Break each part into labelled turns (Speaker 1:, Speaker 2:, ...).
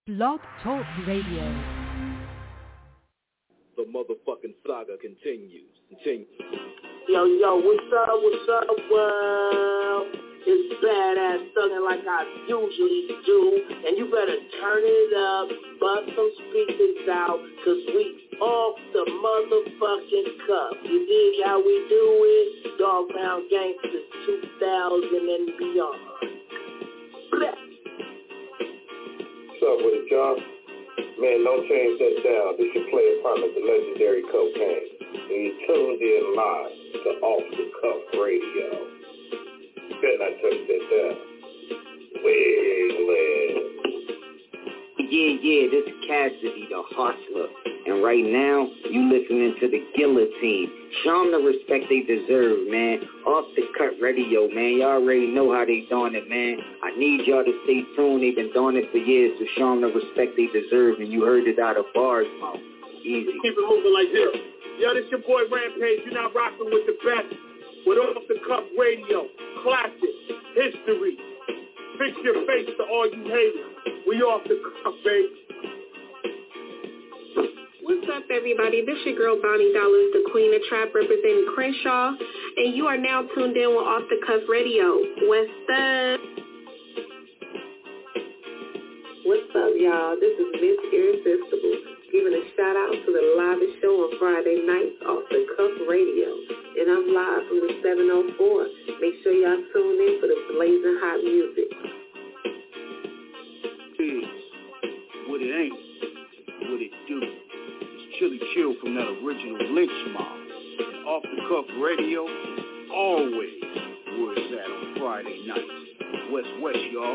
Speaker 1: Blog Talk Radio.
Speaker 2: The motherfucking saga continues.
Speaker 3: Yo, what's up, world? It's badass thuggin' like I usually do, and you better turn it up, bust some speakers out, cause we off the motherfucking cuff. You dig how we do it? Dog Pound Gangsters 2000 and beyond. Blech.
Speaker 4: What's up with it, y'all? Man, don't change that down. This your player partner, the legendary Cocaine. And you tuned in live to Off the Cuff Radio. Better not touch that down.
Speaker 5: Yeah, this is Cassidy, the hustler. And right now, you listening to the Guillotine. Show them the respect they deserve, man. Off the Cut Radio, man. Y'all already know how they doing it, man. I need y'all to stay tuned. They've been doing it for years, so show them the respect they deserve. And you heard it out of bars, mouth. Easy.
Speaker 6: Keep it moving like this. Yo, this your boy Rampage. You're not rocking with the best. With Off the Cuff Radio. Classic. History. Fix your face to all you haters. We off the cuff, baby.
Speaker 7: What's up, everybody? This your girl, Bonnie Dollars, the Queen of Trap, representing Crenshaw, and you are now tuned in with Off the Cuff Radio. What's up?
Speaker 8: What's up, y'all? This is Miss Irresistible, giving a shout-out to the livest show on Friday nights, Off the Cuff Radio. And I'm live from the 704. Make sure y'all tune in for the blazing hot music.
Speaker 9: What it ain't, what it do. It's Chili Chill from that original Lynch Mob. And Off the Cuff Radio, always where it's at on Friday nights. West, y'all.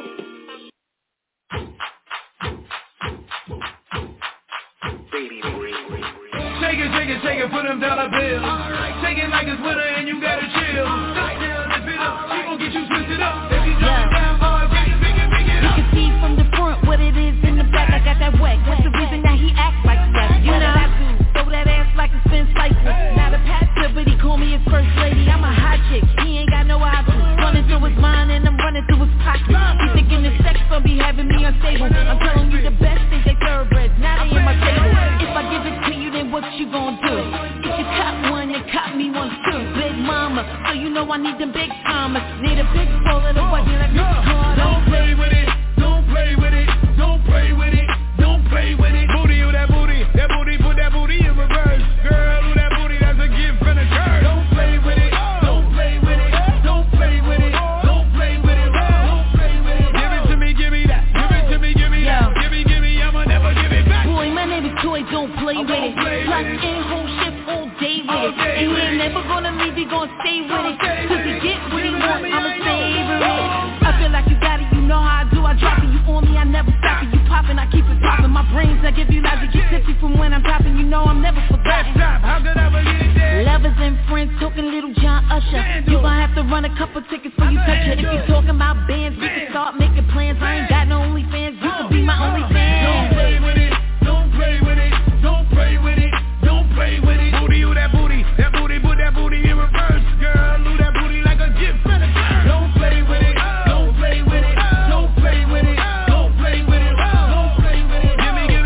Speaker 10: Shake it, put them dollar bills. Right. Shake it like it's winter and you gotta chill. Sit down, lift it up, she gon' get you twisted up. If you drop it down hard, bring it up.
Speaker 11: You can see from the front what it is in the back. I got that whack. That's the reason that he acts like that. You know I do. Throw that ass like it's been slicing. Not a pastor, but he call me his first lady. I'm a hot chick. He ain't got no options. Running through his mind and I'm running through his pocket. He thinking the sex gon' be having me unstable. I'm telling you the best thing they thoroughbreds. Now they in my table. If I give it to you, then what you gon' do? If you cop one, then cop me one too. Big mama, so you know I need them big timers. Need a big bowl of the white like Miss Carter.
Speaker 10: Don't play with it, don't play with it, don't play with it, don't play with it. Booty, oh that booty, put that booty in reverse. Girl, oh that booty, that's a gift from the church. Don't play with it, don't play with it, don't play with it, don't play with it, don't play with it. Give it to me, give me that, give it to me, give me that, give me, I'ma never give it back.
Speaker 11: Boy, my name is Toy, don't play with it. Lock in, whole shift all day with it. And he ain't never gonna leave, he gon' stay with it. Cause he get what he want, I'ma savor it. I feel like you got it, you know how I do. I drop it, you on me, I never stop it. You poppin', I keep it poppin'. My brains, I give you life, you get tipsy from when I'm dropping. You know I'm never forgotten.
Speaker 10: How could I forget it?
Speaker 11: Lovers and friends talking Little John Usher. You gon' have to run a couple tickets before you touch it. If you talking about bands, we can start making plans. I ain't got no OnlyFans, you can be my only fan.
Speaker 10: Don't play with it, don't play with it, don't play with it, don't play with it. Booty, oh that booty, put that booty in reverse. Girl, do that booty like a gift from the church. Don't play with it, don't play with it, don't play with it, don't play with it, don't play with it. Give me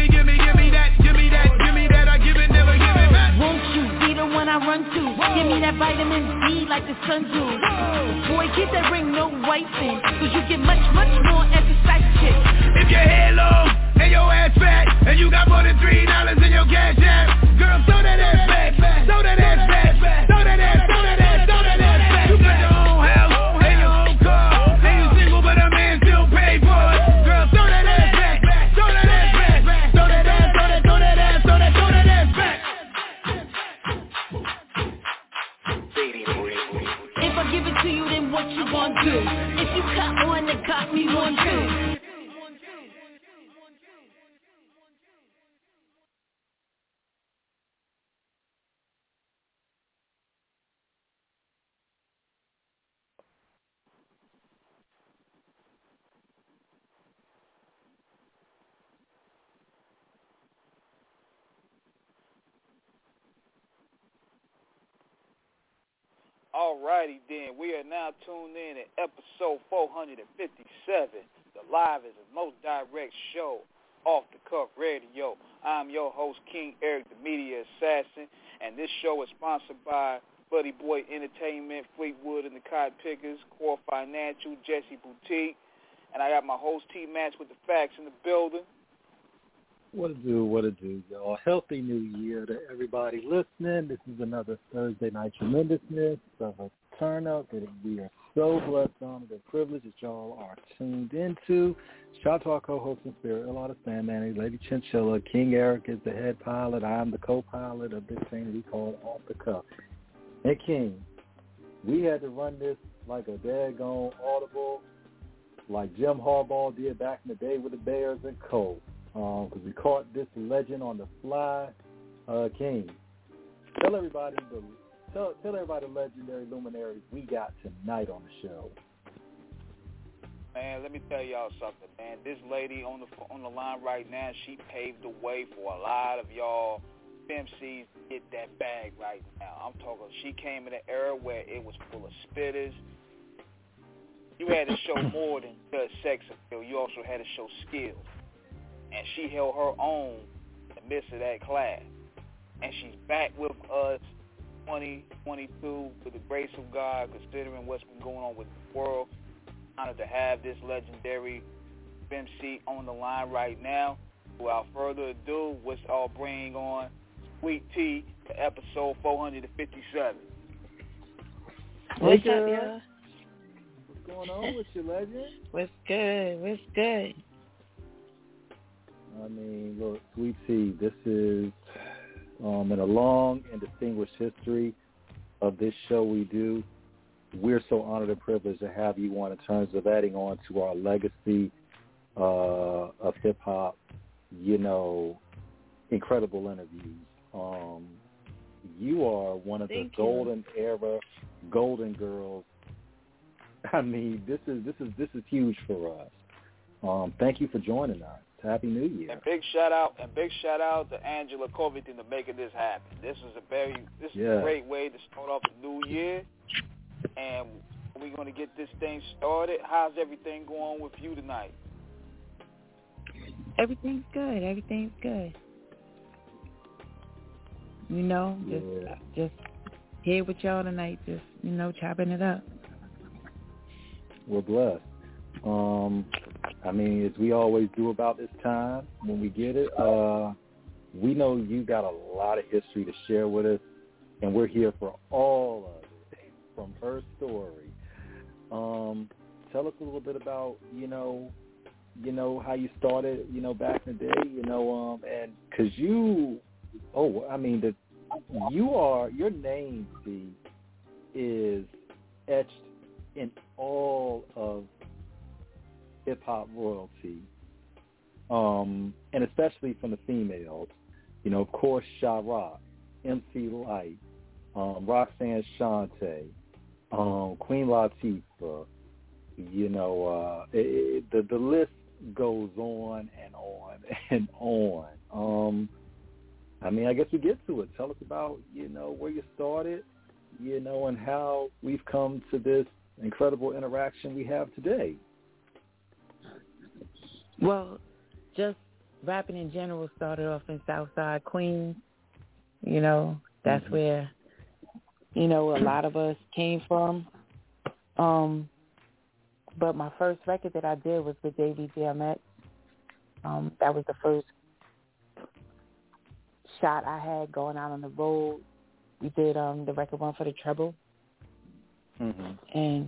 Speaker 10: that, I give it, never give it back.
Speaker 11: Won't you be the one I run to? Give me that vitamin D like the sun do. Boy, keep that ring, no white fin, cause you get much more as a side chick.
Speaker 10: If your hair long and your ass fat and you got more than $3 in your cash app, girl, throw that ass back, throw that ass back, throw that ass back. You got your own house and your own car, and you single but a man still pay for it. Girl, throw that ass back, throw that ass back, throw that ass back.
Speaker 11: If I give it to you, then what you gon' do? If you cop one, then cop me one too.
Speaker 12: Alrighty then, we are now tuned in at episode 457, the live is the most direct show Off the Cuff Radio. I'm your host, King Eric, the Media Assassin, and this show is sponsored by Buddy Boy Entertainment, Fleetwood and the Cotton Pickers, Core Financial, Jesse Boutique, and I got my host T-Match with the facts in the building.
Speaker 1: What it do, y'all. Healthy New Year to everybody listening. This is another Thursday Night Tremendousness of a turn up that we are so blessed, honored, and privileged that y'all are tuned into. Shout out to our co-host in spirit, Ilana Sandman, Lady Chinchilla. King Eric is the head pilot. I'm the co-pilot of this thing we call Off the Cuff. And King, we had to run this like a daggone audible, like Jim Harbaugh did back in the day with the Bears and Colts. Because we caught this legend on the fly. King, tell everybody the legendary luminaries we got tonight on the show.
Speaker 12: Man, let me tell y'all something, man. This lady on the line right now, she paved the way for a lot of y'all MCs to get that bag right now. I'm talking, she came in an era where it was full of spitters. You had to show more than just sex appeal. You also had to show skill. And she held her own in the midst of that class. And she's back with us 2022 with the grace of God, considering what's been going on with the world. Honored to have this legendary MC on the line right now. Without further ado, let's all bring on Sweet Tea to episode 457.
Speaker 13: What's up, y'all?
Speaker 1: What's going on with you, legend?
Speaker 13: What's good?
Speaker 1: I mean, look, Sweet Tea, this is in a long and distinguished history of this show we do. We're so honored and privileged to have you on in terms of adding on to our legacy of hip-hop, incredible interviews. You are one of the golden era, golden girls. I mean, this is huge for us. Thank you for joining us. Happy New Year.
Speaker 12: And big shout out to Angela Covington to making this happen. This is a great way to start off the new year. And we're going to get this thing started. How's everything going with you tonight?
Speaker 13: Everything's good. Just here with y'all tonight, just, chopping it up.
Speaker 1: We're blessed. I mean, as we always do about this time, when we get it, we know you got a lot of history to share with us, and we're here for all of it, from her story. Tell us a little bit about, how you started, back in the day, and because your name, see, is etched in all of hip-hop royalty, and especially from the females. Of course, Sha-Rock, MC Lyte, Roxanne Shante, Queen Latifah, the list goes on and on and on. I mean, I guess we get to it. Tell us about, where you started, and how we've come to this incredible interaction we have today.
Speaker 13: Well, just rapping in general started off in Southside Queens. That's where, a lot of us came from. But my first record that I did was with Davey DMX. That was the first shot I had going out on the road. We did the record one for the treble. Mm-hmm. And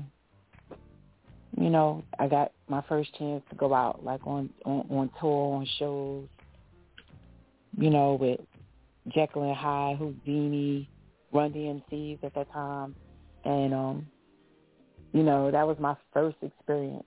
Speaker 13: I got my first chance to go out, like on tour, on shows, with Jekyll and Hyde, Houdini, Run DMCs at that time. And, that was my first experience.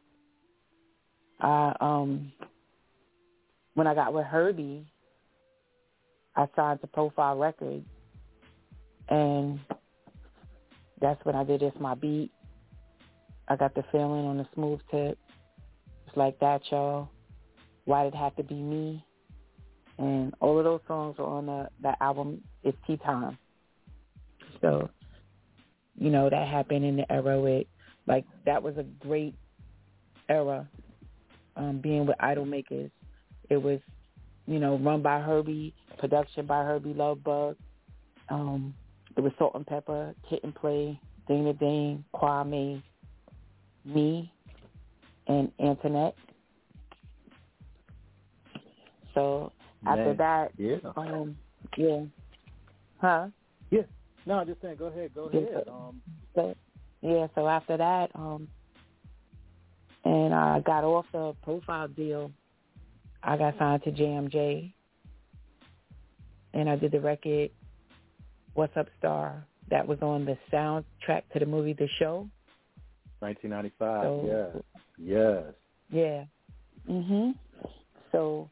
Speaker 13: When I got with Herbie, I signed to Profile Records, and that's when I did It's My Beat. I got the feeling on the smooth tip. It's like that, y'all. Why Did It Have to Be Me? And all of those songs are on that album, It's Tea Time. So, that happened in the era with, that was a great era, being with Idol Makers. It was, run by Herbie, production by Herbie Lovebug. It was Salt and Pepper, Kid and Play, Dana Dane, Kwame, me, and Antoinette. So after that,
Speaker 1: yeah.
Speaker 13: Huh?
Speaker 1: Yeah. No, I'm just saying, go ahead.
Speaker 13: So after that, and I got off the Profile deal. I got signed to JMJ, and I did the record What's Up Star that was on the soundtrack to the movie The Show.
Speaker 1: 1995,
Speaker 13: so,
Speaker 1: yes.
Speaker 13: Yeah. So,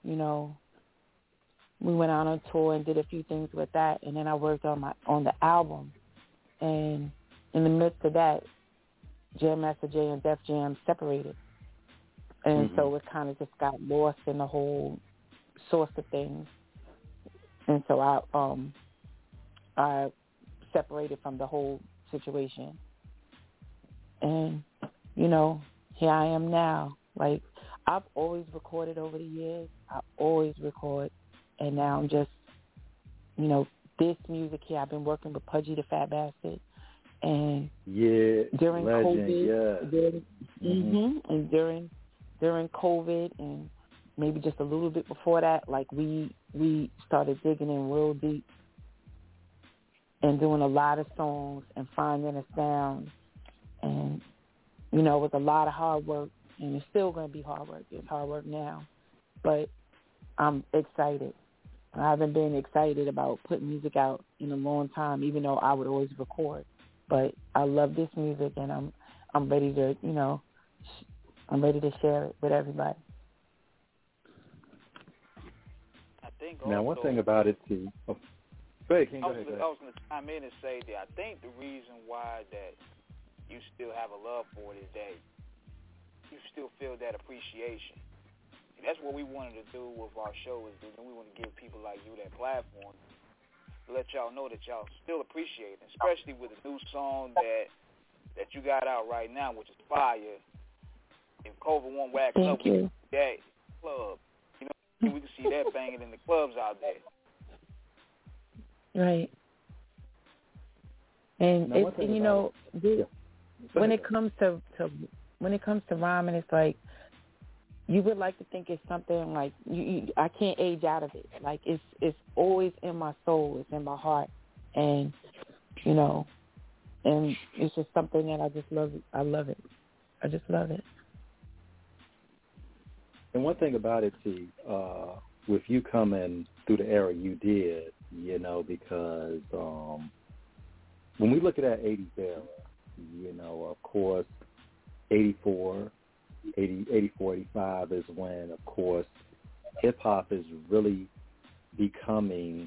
Speaker 13: we went out on tour and did a few things with that, and then I worked on the album. And in the midst of that, Jam Master Jay and Def Jam separated. And so it kind of just got lost in the whole source of things. And so I separated from the whole situation. And, here I am now. Like, I've always recorded over the years. I always record. And now I'm just, this music here, I've been working with Pudgy the Fat Bastard. And during COVID, and during COVID and maybe just a little bit before that, like we started digging in real deep and doing a lot of songs and finding a sound. And, it was a lot of hard work, and it's still going to be hard work. It's hard work now. But I'm excited. I haven't been excited about putting music out in a long time, even though I would always record. But I love this music, and I'm ready to, I'm ready to share it with everybody.
Speaker 12: I think
Speaker 1: now, one thing about it, too. Oh, go ahead, King.
Speaker 12: I was going to chime in and say that I think the reason why that you still have a love for it is that you still feel that appreciation. And that's what we wanted to do with our show is that we want to give people like you that platform to let y'all know that y'all still appreciate it, especially with a new song that you got out right now, which is fire. If COVID won't wax up, we can see that club. We can see that banging in the clubs out there.
Speaker 13: Right. And
Speaker 1: now,
Speaker 13: it's, when it comes to rhyming, it's like you would like to think it's something like I can't age out of it. Like it's always in my soul, it's in my heart, and and it's just something that I just love. I love it. I just love it.
Speaker 1: And one thing about it, T, with you coming through the era you did, because when we look at that 80s era, of course, 84, 85 is when, of course, hip-hop is really becoming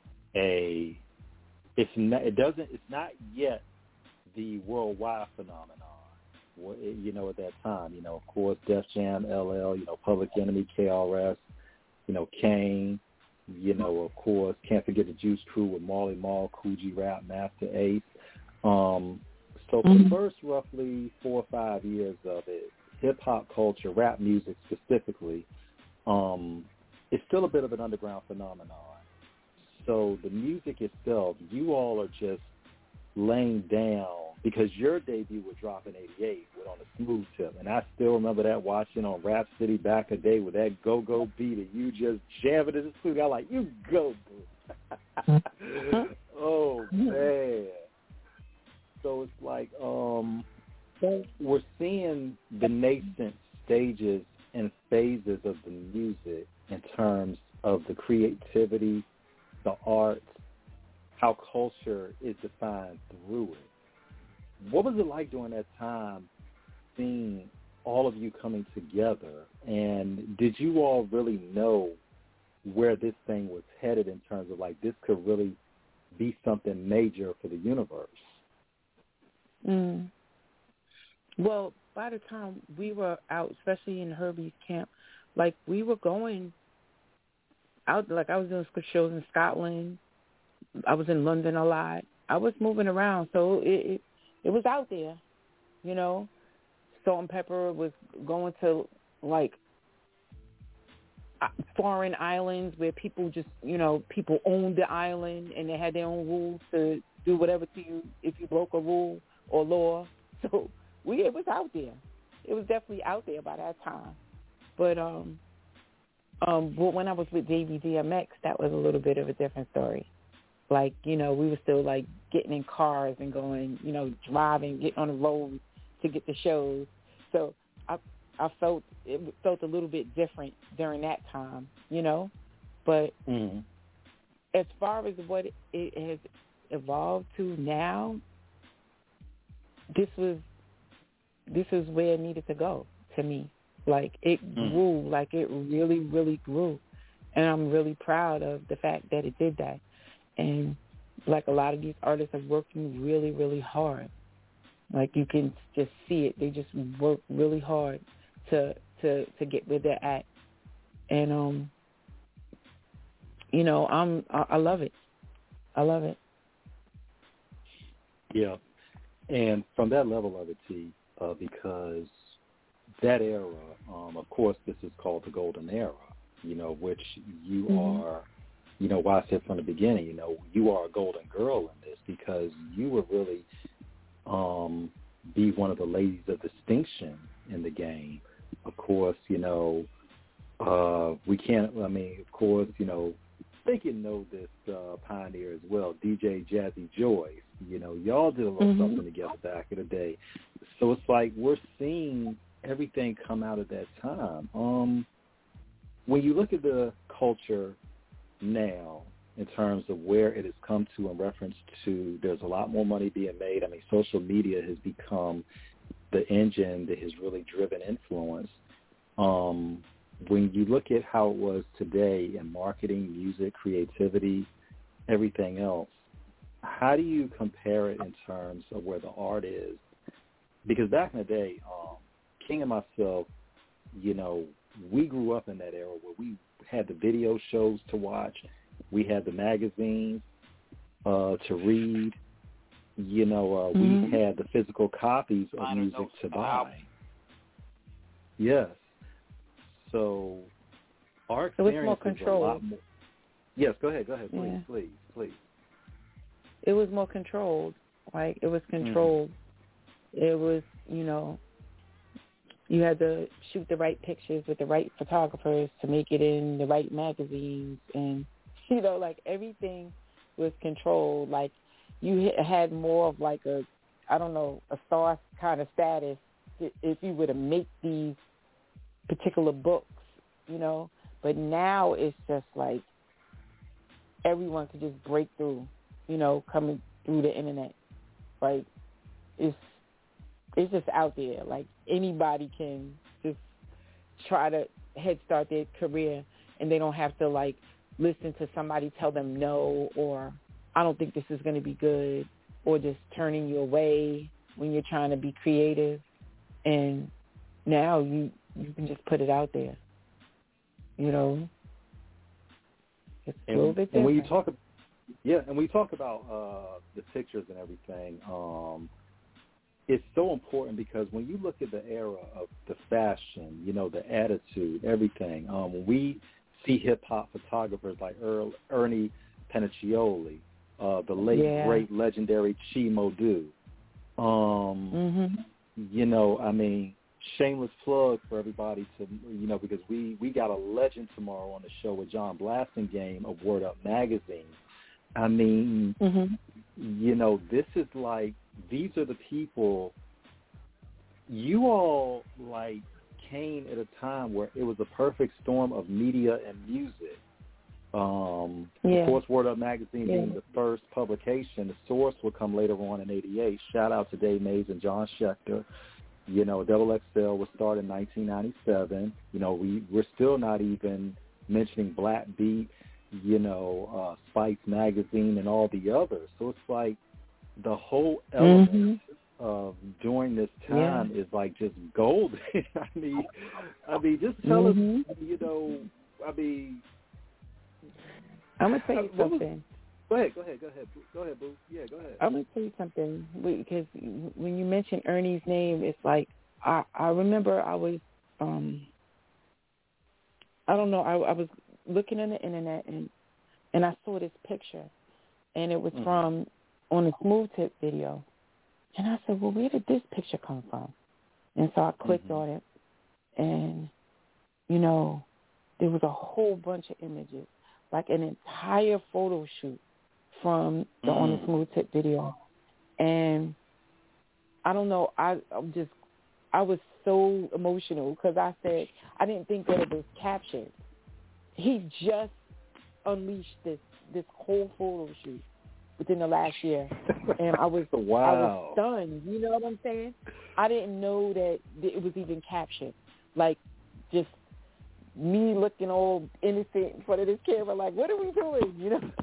Speaker 1: it's not yet the worldwide phenomenon. At that time, of course, Def Jam, LL, Public Enemy, KRS, Kane, of course, can't forget the Juice Crew with Marley Marl, Kool G Rap, Master Ace. So for the first roughly 4 or 5 years of it, hip-hop culture, rap music specifically, is still a bit of an underground phenomenon. So the music itself, you all are just laying down, because your debut would drop in 88 with On a Smooth Tip. And I still remember that, watching on Rap City back a day with that go-go beat, and you just jam it in the studio. I like, you go, boo. Oh, man. So it's like we're seeing the nascent stages and phases of the music in terms of the creativity, the art, how culture is defined through it. What was it like during that time seeing all of you coming together? And did you all really know where this thing was headed in terms of, like, this could really be something major for the universe?
Speaker 13: Well, by the time we were out, especially in Herbie's camp, like, we were going out. Like, I was doing shows in Scotland. I was in London a lot. I was moving around, so it was out there, Salt and Pepper was going to, like, foreign islands where people just, people owned the island and they had their own rules to do whatever to you if you broke a rule or law. So it was out there. It was definitely out there by that time. But when I was with JVDMX, that was a little bit of a different story. Like, we were still like getting in cars and going, driving, getting on the road to get the shows. So I felt a little bit different during that time, But as far as what it has evolved to now, this is where it needed to go to me. Like, it grew, like it really, really grew. And I'm really proud of the fact that it did that. And like a lot of these artists are working really, really hard. Like, you can just see it. They just work really hard to get where they're at. And I love it. I love it.
Speaker 1: Yeah. And from that level of it, T, because that era, of course, this is called the golden era, which you are, why I said from the beginning, you are a golden girl in this because you were really be one of the ladies of distinction in the game. Of course, we can't, of course, think you know this pioneer as well, DJ Jazzy Joyce. Y'all did a little something together back in the day. So it's like we're seeing everything come out of that time. When you look at the culture now in terms of where it has come to in reference to there's a lot more money being made. Social media has become the engine that has really driven influence. When you look at how it was today in marketing, music, creativity, everything else, how do you compare it in terms of where the art is? Because back in the day, King and myself, we grew up in that era where we had the video shows to watch. We had the magazines to read. We had the physical copies of music to buy. Yes. So our experience
Speaker 13: was more controlled.
Speaker 1: A lot more. Yes, go ahead, please.
Speaker 13: It was more controlled. Like, it was controlled. It was, you had to shoot the right pictures with the right photographers to make it in the right magazines. And, like, everything was controlled. Like, you had more of like a star kind of status if you were to make these particular books, But now it's just like everyone could just break through, coming through the internet. Like, it's just out there. Like, anybody can just try to head start their career, and they don't have to, like, listen to somebody tell them no, or I don't think this is going to be good, or just turning you away when you're trying to be creative. And now you can just put it out there. It's a little bit different.
Speaker 1: And when you talk about the pictures and everything, it's so important because when you look at the era of the fashion, the attitude, everything, when we see hip-hop photographers like Ernie Paniccioli, the late, great, legendary Chi Modu, shameless plug for everybody to, because we got a legend tomorrow on the show with John Blasingame of Word Up Magazine. This is like, these are the people, you all, like, came at a time where it was a perfect storm of media and music. Of course, Word Up Magazine being the first publication. The Source will come later on in 88. Shout out to Dave Mays and John Schechter. Double XL was started in 1997. We're still not even mentioning Black Beat, Spice Magazine and all the others. So it's like the whole element of during this time is like just golden. I mean, just tell us,
Speaker 13: I'm going to tell you something.
Speaker 1: Go ahead, Boo. Yeah, go ahead.
Speaker 13: I'm going to tell you something, because when you mention Ernie's name, it's like, I remember I was I don't know. I was looking on the internet and I saw this picture, and it was from on a Smooth Tip video, and I said, well, where did this picture come from? And so I clicked on it, and there was a whole bunch of images, like an entire photo shoot from the on the Smooth Tip video, and I don't know. I was so emotional because I said I didn't think that it was captured. He just unleashed this whole photo shoot within the last year, and I was stunned. You know what I'm saying? I didn't know that it was even captured. Like, just me looking all innocent in front of this camera, like, what are we doing? You know.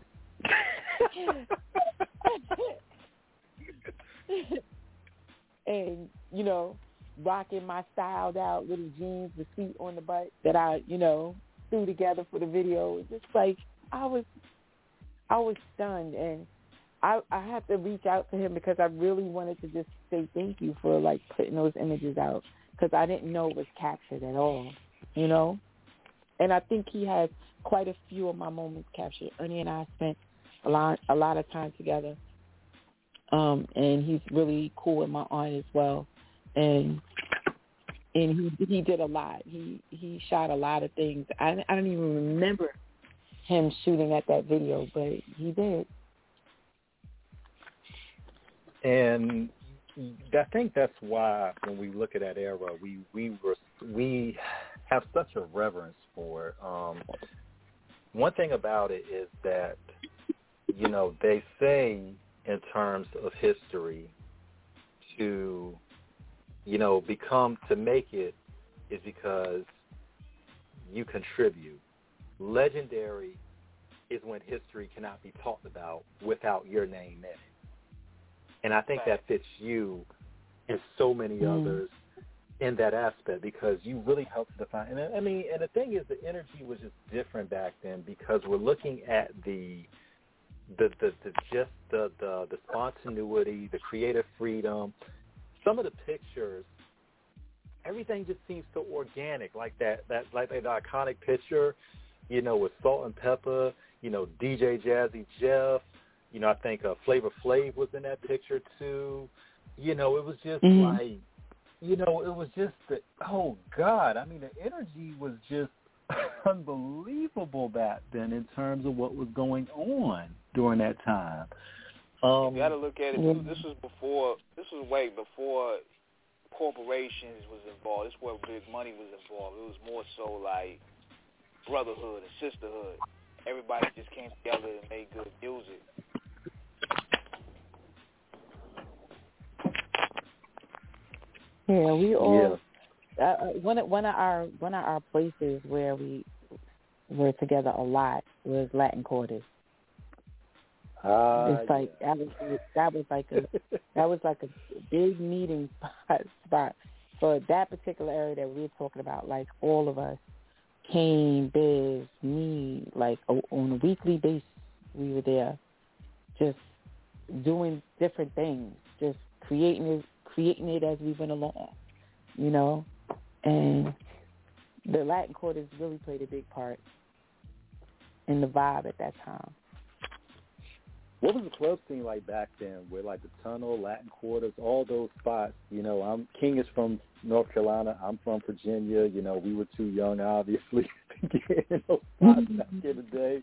Speaker 13: And rocking my styled out little jeans with feet on the butt that I threw together for the video. Just like I was stunned, and I had to reach out to him because I really wanted to just say thank you for like putting those images out, because I didn't know it was captured at all, And I think he has quite a few of my moments captured. Ernie and I spent a lot of time together, and he's really cool with my aunt as well, and he did a lot. He shot a lot of things. I don't even remember him shooting at that video, but he did.
Speaker 1: And I think that's why when we look at that era, we have such a reverence for it. One thing about it is that, they say in terms of history to make it is because you contribute. Legendary is when history cannot be talked about without your name in it. And I think that fits you and so many others in that aspect, because you really helped to define. And I mean, and the thing is, the energy was just different back then, because we're looking at the spontaneity, the creative freedom. Some of the pictures, everything just seems so organic, like that iconic picture, with Salt and Pepper, DJ Jazzy Jeff, I think Flavor Flav was in that picture too. It was just like, it was just oh God, I mean, the energy was just unbelievable back then in terms of what was going on during that time.
Speaker 12: You got to look at it too. This was way before corporations was involved. This is where big money was involved. It was more so like brotherhood and sisterhood. Everybody just came together and made good music.
Speaker 13: Yeah, we all. One of our places where we were together a lot was Latin Quarters. It's like that was like a big meeting spot for that particular area that we were talking about. Like all of us, Kane, Biz, me, like on a weekly basis, we were there, just doing different things, just creating it as we went along, and the Latin Quarters really played a big part in the vibe at that time.
Speaker 1: What was the club scene like back then, where like the Tunnel, Latin Quarters, all those spots? King is from North Carolina. I'm from Virginia. We were too young, obviously, to get in those spots back in the day.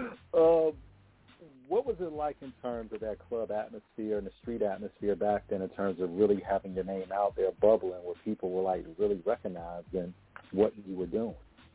Speaker 1: What was it like in terms of that club atmosphere and the street atmosphere back then, in terms of really having your name out there bubbling, where people were like really recognizing what you were doing?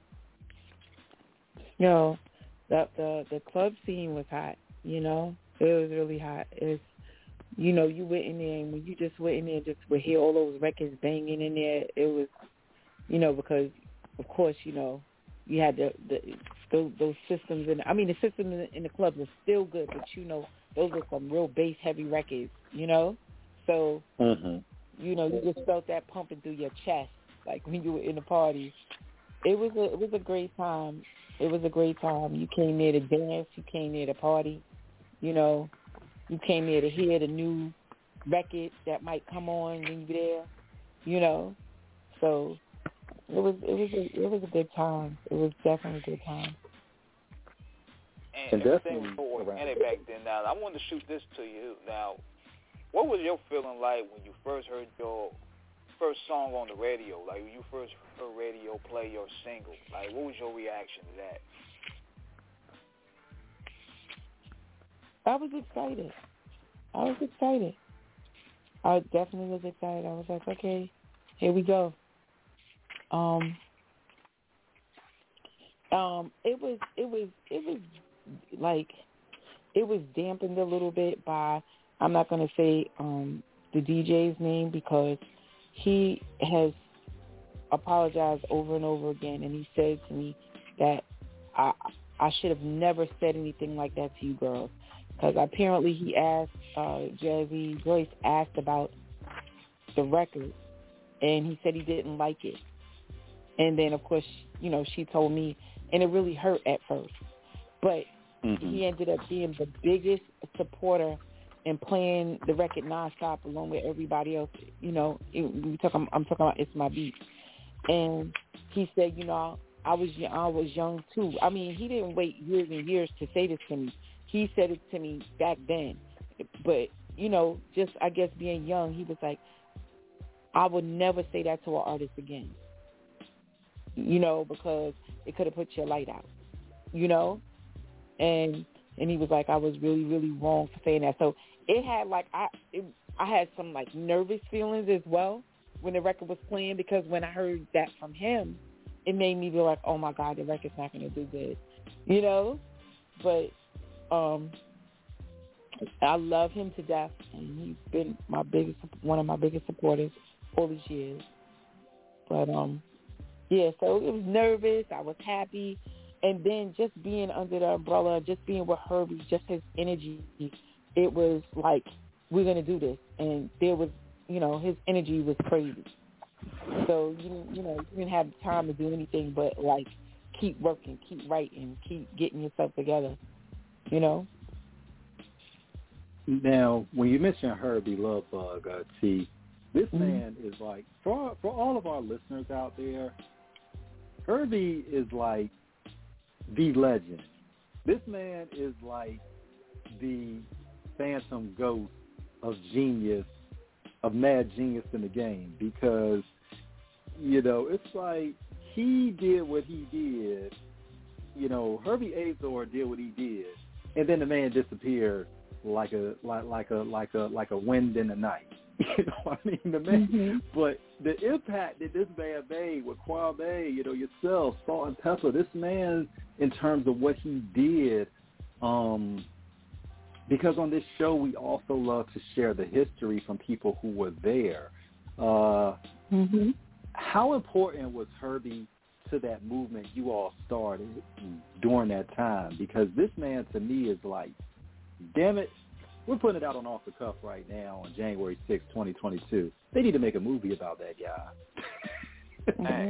Speaker 13: The club scene was hot. It was really hot. It's, you went in there, and when you just went in there, just would hear all those records banging in there. It was, because of course, you had those systems in. I mean, the systems in the club was still good, but those were some real bass heavy records. So you just felt that pumping through your chest, like when you were in the party. It was a great time. It was a great time. You came there to dance. You came there to party. You came there to hear the new record that might come on when you're there. So It was a good time. It was definitely a good time.
Speaker 12: And everything was so organic back then. Now, I wanted to shoot this to you. Now, what was your feeling like when you first heard your first song on the radio? Like, when you first heard radio play your single? Like, what was your reaction to that?
Speaker 13: I was excited. I definitely was excited. I was like, okay, here we go. It was dampened a little bit by, I'm not going to say the DJ's name because he has apologized over and over again, and he said to me that I should have never said anything like that to you girls, because apparently he asked, Jazzy Grace asked about the record, and he said he didn't like it. And then, of course, you know, she told me, and it really hurt at first. But he ended up being the biggest supporter and playing the record nonstop along with everybody else. You know, I'm talking about It's My Beat. And he said, you know, I was young too. I mean, he didn't wait years and years to say this to me. He said it to me back then. But, you know, just I guess being young, he was like, I would never say that to an artist again. You know, because it could have put your light out, you know? And he was like, I was really, really wrong for saying that. So it had like, I had some like nervous feelings as well when the record was playing, because when I heard that from him, it made me be like, oh my God, the record's not going to do good, you know? But I love him to death, and he's been one of my biggest supporters all these years. But yeah, so it was nervous. I was happy. And then just being under the umbrella, just being with Herbie, just his energy, it was like, we're going to do this. And there was, you know, his energy was crazy. So, you didn't have time to do anything but, like, keep working, keep writing, keep getting yourself together, you know?
Speaker 1: Now, when you mention Herbie Lovebug, T, this man is like, for all of our listeners out there, Herbie is like the legend. This man is like the phantom ghost of genius, of mad genius in the game, because, you know, it's like he did what he did. You know, Herbie Azor did what he did, and then the man disappeared like a wind in the night. You know what I mean? The man, but the impact that this man made with Kwame, you know, yourself, Salt and Pepper, this man, in terms of what he did, because on this show we also love to share the history from people who were there. How important was Herbie to that movement you all started during that time? Because this man, to me, is like, damn it, we're putting it out on Off the Cuff right now on January 6, 2022. They need to make a movie about that guy.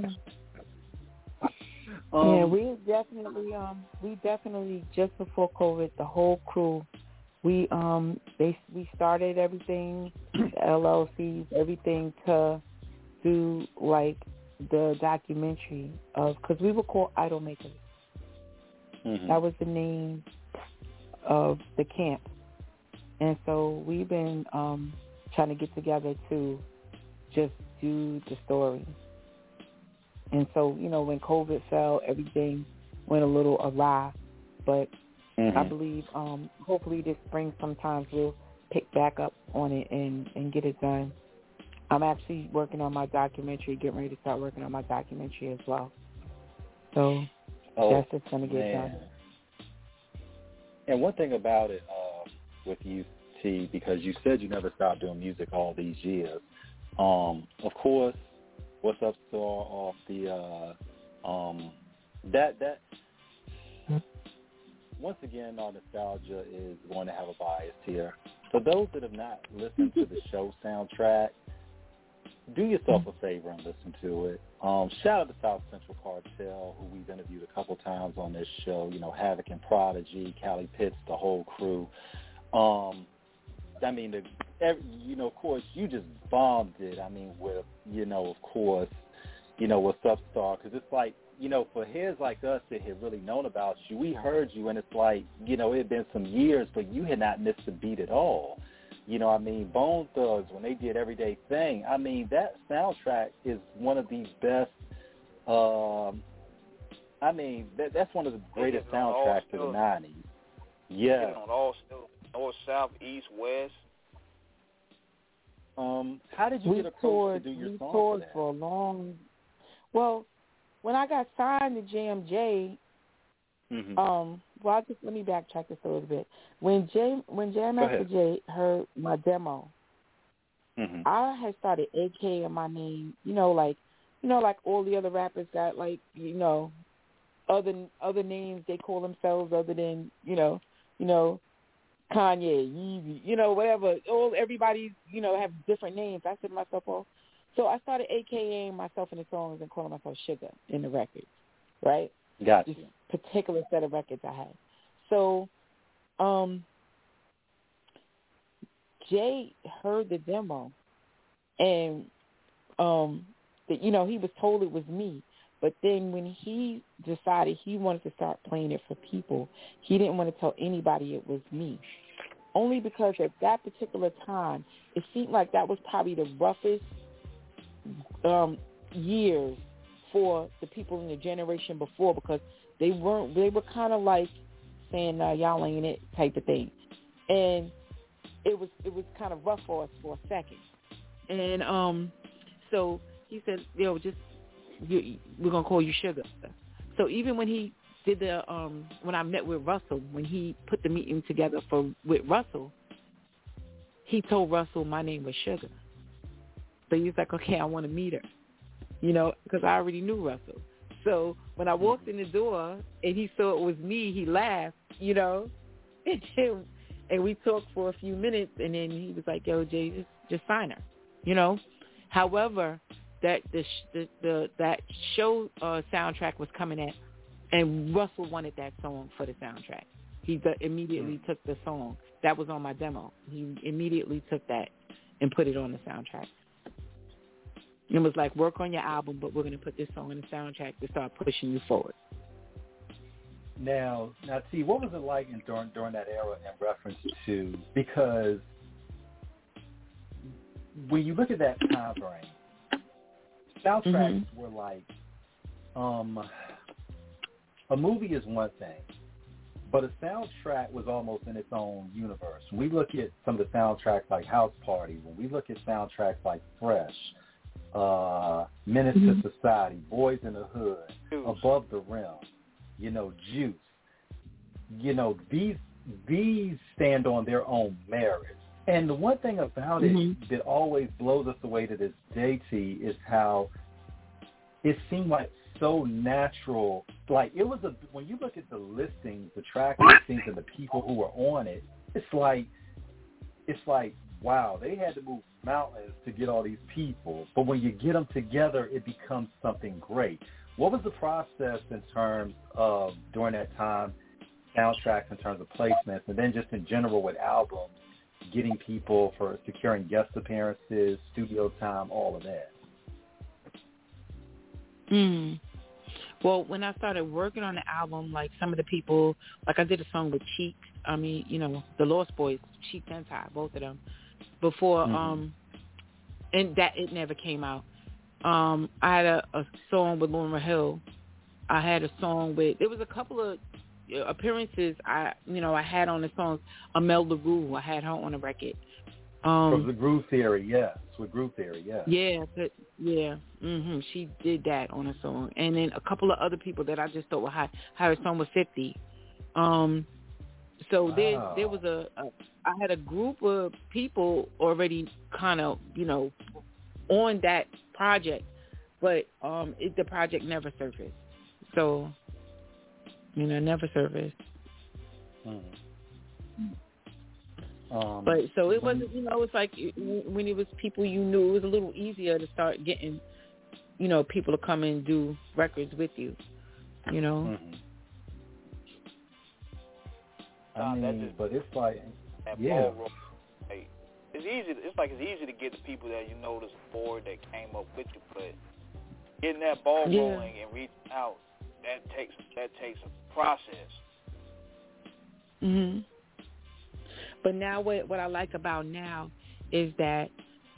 Speaker 13: Yeah, we definitely just before COVID, the whole crew, we started everything, the LLCs, everything to do like the documentary of, because we were called Idol Makers. That was the name of the camp. And so we've been trying to get together to just do the story. And so, you know, when COVID fell, everything went a little awry. But I believe hopefully this spring sometimes we'll pick back up on it and get it done. I'm actually working on my documentary, getting ready to start working on my documentary as well. So that's just going to get done.
Speaker 1: And one thing about it, with you, T, because you said you never stopped doing music all these years. Of course, what's up to off the that once again, our nostalgia is going to have a bias here. For those that have not listened to the show soundtrack, do yourself a favor and listen to it. Shout out to South Central Cartel, who we've interviewed a couple times on this show. You know, Havoc and Prodigy, Cali Pitts, the whole crew. I mean, you know, of course, you just bombed it. I mean, with, you know, of course, What's Up Star, because it's like, for heads like us that had really known about you, we heard you, and it's like, it had been some years, but you had not missed a beat at all. Bone Thugs, when they did Everyday Thing, that soundtrack is one of the best, that's one of the greatest soundtracks of the 90s. Yeah.
Speaker 12: On all north, south, east, west.
Speaker 1: How did you get approached to do your song for that?
Speaker 13: For a long... Well, when I got signed to JMJ, let me backtrack this a little bit. When Jam Master Jay heard my demo, I had started AKing my name. Like all the other rappers got other names they call themselves other than Kanye, Yeezy, whatever. Everybody have different names. I said to myself, so I started AKAing myself in the songs and calling myself Sugar in the records, right?
Speaker 1: Gotcha.
Speaker 13: This particular set of records I had. So, Jay heard the demo, and he was told it was me. But then when he decided he wanted to start playing it for people, he didn't want to tell anybody it was me. Only because at that particular time, it seemed like that was probably the roughest years for the people in the generation before, because they were kind of like saying, y'all ain't it type of thing. And it was kind of rough for us for a second. And so he said, we're going to call you Sugar. So even when he did when I met with Russell, when he put the meeting together with Russell, he told Russell my name was Sugar. So he was like, okay, I want to meet her, because I already knew Russell. So when I walked in the door and he saw it was me, he laughed, and we talked for a few minutes, and then he was like, yo, Jay, just sign her, However, that that show soundtrack was coming at, and Russell wanted that song for the soundtrack. He immediately took the song that was on my demo. He immediately took that and put it on the soundtrack. It was like, work on your album, but we're going to put this song in the soundtrack to start pushing you forward.
Speaker 1: Now, T, what was it like during that era in reference to, because when you look at that time frame, soundtracks were like, a movie is one thing, but a soundtrack was almost in its own universe. When we look at some of the soundtracks like House Party, when we look at soundtracks like Fresh, Menace to Society, Boys in the Hood, Above the Rim, Juice, these stand on their own merits. And the one thing about it that always blows us away to this day, T, is how it seemed like so natural. Like it was when you look at the listings, the track listings, and the people who were on it, it's like, wow, they had to move mountains to get all these people. But when you get them together, it becomes something great. What was the process in terms of, during that time, soundtracks in terms of placements, and then just in general with albums, getting people for securing guest appearances, studio time, all of that?
Speaker 13: Well, when I started working on the album, like some of the people, like I did a song with Cheek, the Lost Boys, Cheek and Ty, both of them, before, and that it never came out. I had a song with Lauryn Hill. I had a song there was a couple of appearances I had on the songs. Amel LaRue, I had her on a record.
Speaker 1: From the Groove Theory, yes. With Groove Theory, yes.
Speaker 13: Yeah. She did that on a song. And then a couple of other people that I just thought were hot. Had a song with 50. So there was I had a group of people already kind of, on that project, but the project never surfaced. So, never surfaced. But so it wasn't, it's like when it was people you knew, it was a little easier to start getting, people to come and do records with you,
Speaker 1: But it's like,
Speaker 12: it's easy. It's easy to get the people that to support that came up with you, but getting that ball rolling and reaching out, that takes a process.
Speaker 13: Mhm. But now, what I like about now is that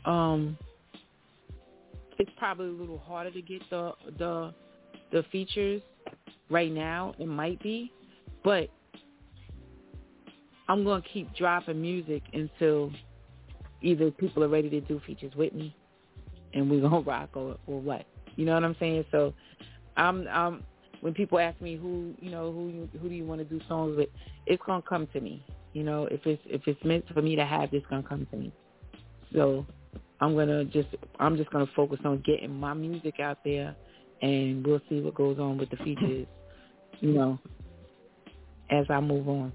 Speaker 13: it's probably a little harder to get the features right now. It might be, but I'm gonna keep dropping music until either people are ready to do features with me, and we're gonna rock or what. You know what I'm saying? So, I'm when people ask me who do you want to do songs with, it's gonna come to me. You know, if it's meant for me to have, it's gonna come to me. So I'm just gonna focus on getting my music out there, and we'll see what goes on with the features. You know, as I move on.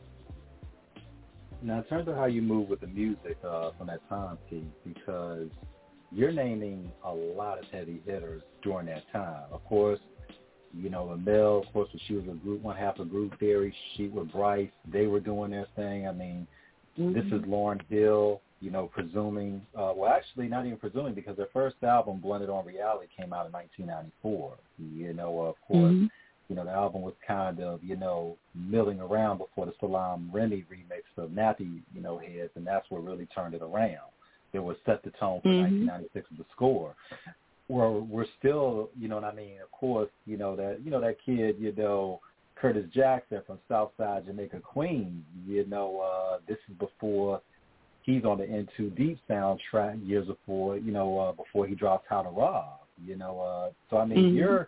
Speaker 1: Now, in terms of how you move with the music from that time, T, because you're naming a lot of heavy hitters during that time. Of course, you know, Amel, of course, when she was one half of Groove Theory, she with Bryce, they were doing their thing. I mean, This is Lauryn Hill, you know, presuming, well, actually not even presuming, because their first album, Blended on Reality, came out in 1994. You know, of course, you know, the album was kind of, you know, milling around before the Salaam Remi remix of Nappy, you know, Heads, and that's what really turned it around. It was set the tone for 1996 with The Score. We're still, you know what I mean, of course, that kid, you know, Curtis Jackson from Southside Jamaica, Queens, you know, this is before he's on the Into Deep soundtrack, years before, you know, before he dropped How to Rob, you know, so I mean, you're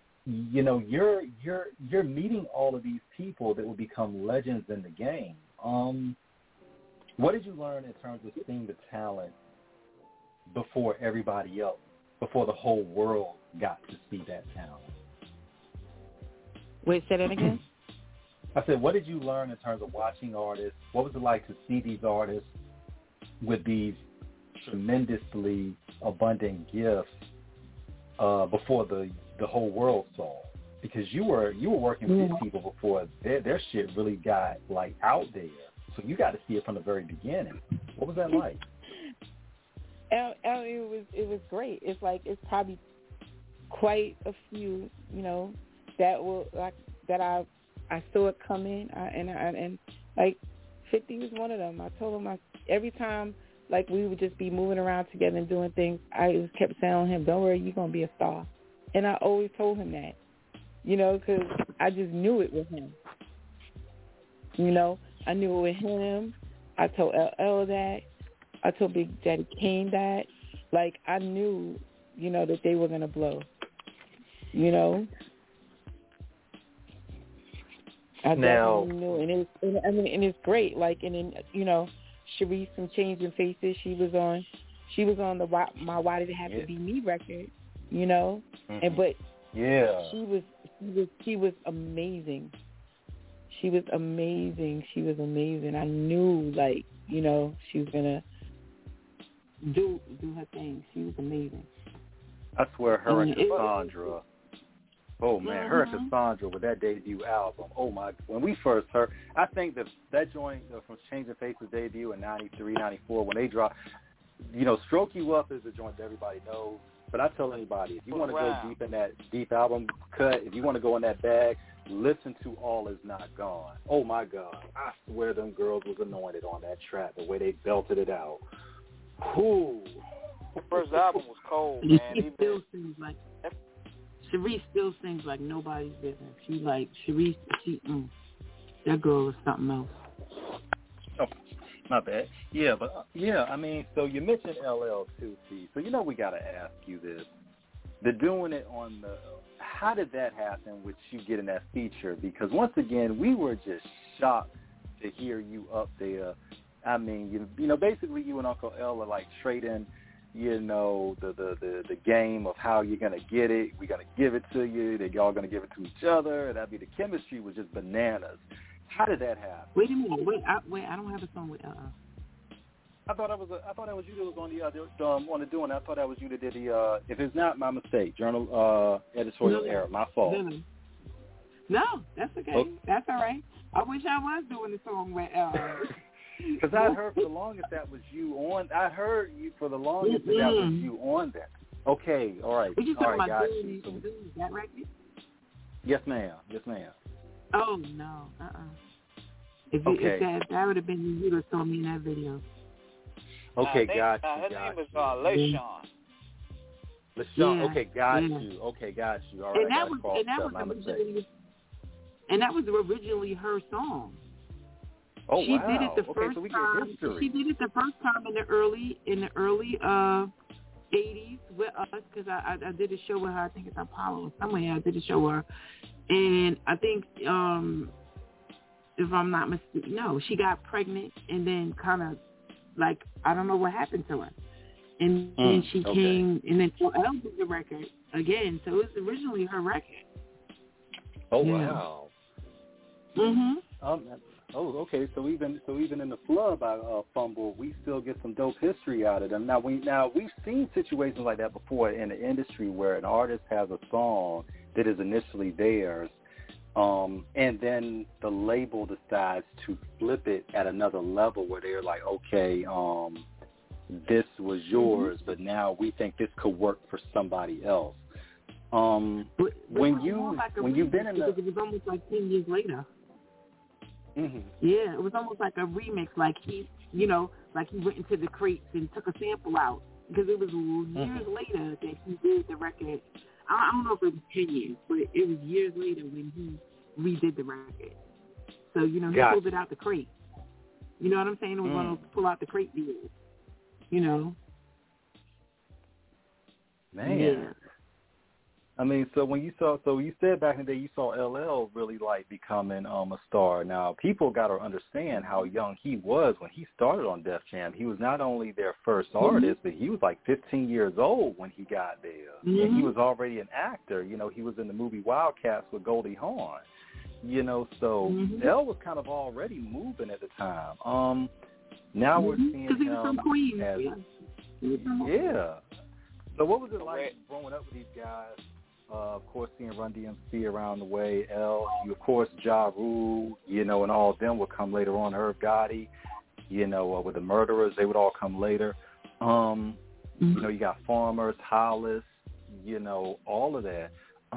Speaker 1: meeting all of these people that will become legends in the game. What did you learn in terms of seeing the talent before everybody else, before the whole world got to see that talent?
Speaker 13: Wait, say that again?
Speaker 1: I said, what did you learn in terms of watching artists? What was it like to see these artists with these tremendously abundant gifts before the whole world saw? Because you were working with these people before their shit really got like out there. So you got to see it from the very beginning. What was that like?
Speaker 13: It was great. It's like it's probably quite a few, you know, that will like that I saw it coming, and like 50 was one of them. I told him every time like we would just be moving around together and doing things, I just kept telling him, "Don't worry, you're gonna be a star," and I always told him that, you know, because I just knew it with him. You know, I knew it with him. I told LL that. I told Big Daddy Kane that. Like I knew, you know, that they were gonna blow. You know. I definitely knew, and it's great. Like, and then you know, Sharice from Changing Faces, she was on the my Why Did It Have to Be Me record, you know, and but she was amazing. She was amazing. I knew, like, you know, she was gonna do her thing. She was amazing.
Speaker 1: I swear, her and Cassandra. Oh, man, her and Cassandra with that debut album. Oh, my. When we first heard, I think that joint from Changing Faces debut in 93, 94, when they dropped, you know, Stroke You Up is a joint that everybody knows. But I tell anybody, if you want to go deep in that deep album cut, if you want to go in that bag, listen to All Is Not Gone. Oh, my God. I swear them girls was anointed on that track, the way they belted it out. Whew.
Speaker 12: The first album was cold, man.
Speaker 13: Sharice still sings like nobody's business. She like Sharice. That girl is something else.
Speaker 1: Oh, my bad. Yeah, but I mean, so you mentioned LL too, T. So you know we got to ask you this: the doing it on the. How did that happen with you getting that feature? Because once again, we were just shocked to hear you up there. I mean, you know, basically you and Uncle L are like trading, you know, the game of how you're going to get it. We're going to give it to you. That y'all going to give it to each other. That'd be the chemistry was just bananas. How did that happen?
Speaker 13: Wait a minute. I don't have a song with
Speaker 1: I thought that was you that was on the doing. I thought that was you that did the. If it's not my mistake, journal editorial error, my fault.
Speaker 13: No, that's okay. Oh. That's all right. I wish I was doing the song with.
Speaker 1: Because I heard for the longest that was you on. I heard you for the longest that was you on that. Okay, all right.
Speaker 8: We just talking about
Speaker 1: got
Speaker 8: doing
Speaker 1: you.
Speaker 8: that record?
Speaker 1: Yes, ma'am. Yes, ma'am.
Speaker 8: Oh, no. If that would have been you, you'd have told me in that video.
Speaker 1: Okay, got you.
Speaker 12: Her name is LaShawn.
Speaker 1: LaShawn,
Speaker 8: Yeah,
Speaker 1: okay, got
Speaker 8: yeah.
Speaker 1: you. Okay, got you. All right,
Speaker 8: And that was originally her song.
Speaker 1: Oh,
Speaker 8: she
Speaker 1: wow.
Speaker 8: did it the first
Speaker 1: so we
Speaker 8: time.
Speaker 1: get history.
Speaker 8: She did it the first time in the early 80s with us, because I did a show with her. I think it's Apollo or somewhere. I did a show with her, and I think if I'm not mistaken, no, she got pregnant and then kind of like I don't know what happened to her, and then she came and then Elle did the record again. So it was originally her record.
Speaker 1: Oh
Speaker 8: yeah.
Speaker 1: Wow.
Speaker 8: Mhm.
Speaker 1: Okay. So even in the flub fumble, we still get some dope history out of them. Now we've seen situations like that before in the industry where an artist has a song that is initially theirs, and then the label decides to flip it at another level where they're like, okay, this was yours, but now we think this could work for somebody else. When you've been in the,
Speaker 8: it was almost like 10 years later.
Speaker 1: Mm-hmm.
Speaker 8: Yeah, it was almost like a remix, like he went into the crates and took a sample out, because it was years later that he did the record. I don't know if it was 10 years, but it was years later when he redid the record. So, he pulled it out the crate. You know what I'm saying? It was one of those pull out the crate deals.
Speaker 1: Man.
Speaker 8: Yeah.
Speaker 1: I mean, so you said back in the day you saw LL really like becoming a star. Now, people got to understand how young he was when he started on Def Jam. He was not only their first artist, but he was like 15 years old when he got there. And he was already an actor. He was in the movie Wildcats with Goldie Hawn. So L was kind of already moving at the time. Now we're seeing him as yeah. So what was it like growing up with these guys? Of course, seeing Run DMC around the way, L, of course, Ja Rule, and all of them would come later on. Irv Gotti, with the Murderers, they would all come later. You got Farmers, Hollis, all of that.